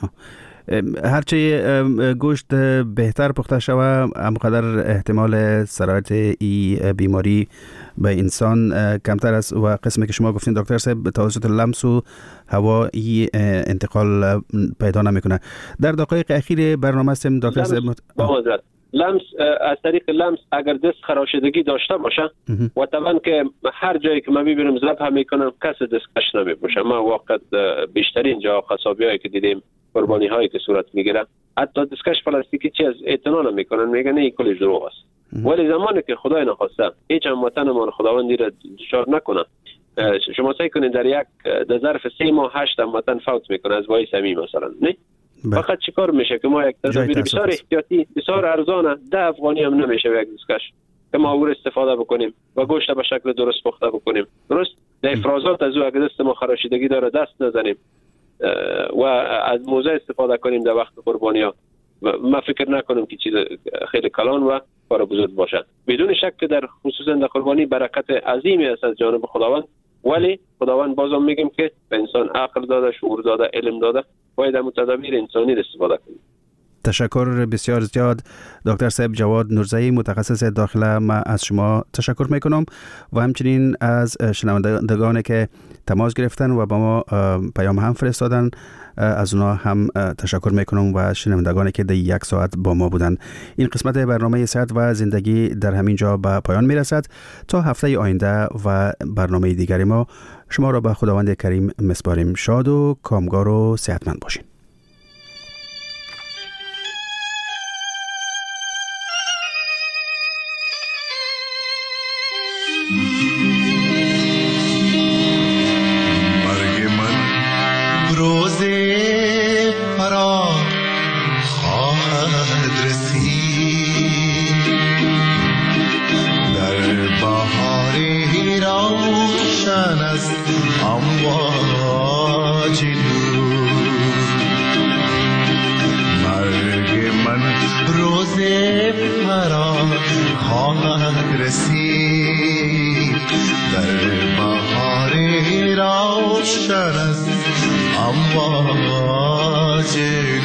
هرچه گوشت بهتر پخته شود همقدر احتمال سرایت این بیماری به انسان کمتر است و قسمی که شما گفتین دکتر صاحب به توسط لمس و هوا این انتقال پیدا نمیکنه. در دقایق اخیر برنامه هستیم دکتر صاحب مت... لمس از طریق لمس اگر دست خراشیدگی داشته باشه و طبعا که هر جایی که من میبینم ذبح میکنم کس دستکش نمیپوشه. ما واقعا بیشترین جا قصابی هایی که دیدیم قربانی هایی که صورت میگیره حتی دستکش پلاستیکی چی از اعتنا نمیکنن، میگن این کلش دروغ است. ولی زمانی که خدای نخواسته هیچ هم وطن ما خداوندی را دچار نکنه، شما سعی کنید در یک در ظرف سه ماه هشت هم وطن فوت میکنه از وای سمی مثلا نه بله. فقط چیکار میشه که ما یک تدابیر بسیار احتیاطی بسیار ارزانه ده افغانی هم نمیشه یک دستکش که ما او استفاده بکنیم و گوشت به شکل درست پخته بکنیم. درست در افرازات از او اگه دست ما خراشیدگی داره دست نزنیم و از موزه استفاده کنیم در وقت قربانی ها. ما فکر نکنم که چیز خیلی کلان و کار بزرگ باشه. بدون شک که در خصوصا در قربانی برکت عظیمی است از جانب خداوند، ولی خداوند بازم میگم که به انسان عقل داده، شعور داده، علم داده، باید از تدابیر انسانی استفاده کنیم. تشکر بسیار زیاد دکتر صاحب جواد نورزئی متخصص داخله. ما از شما تشکر میکنم و همچنین از شنوندگانی که تماس گرفتن و با ما پیام هم فرستادن از اونا هم تشکر میکنم و شنوندگانی که در یک ساعت با ما بودن. این قسمت برنامه صحت و زندگی در همین جا به پایان میرسد. تا هفته آینده و برنامه دیگری ما شما را به خداوند کریم میسپاریم. شاد و کامگار و صحتمند باشین. مرگ من روز فرار خواهد رسید، در بهاری روشن است امواج دور. خواهد رسید در بهاری روشن از امواج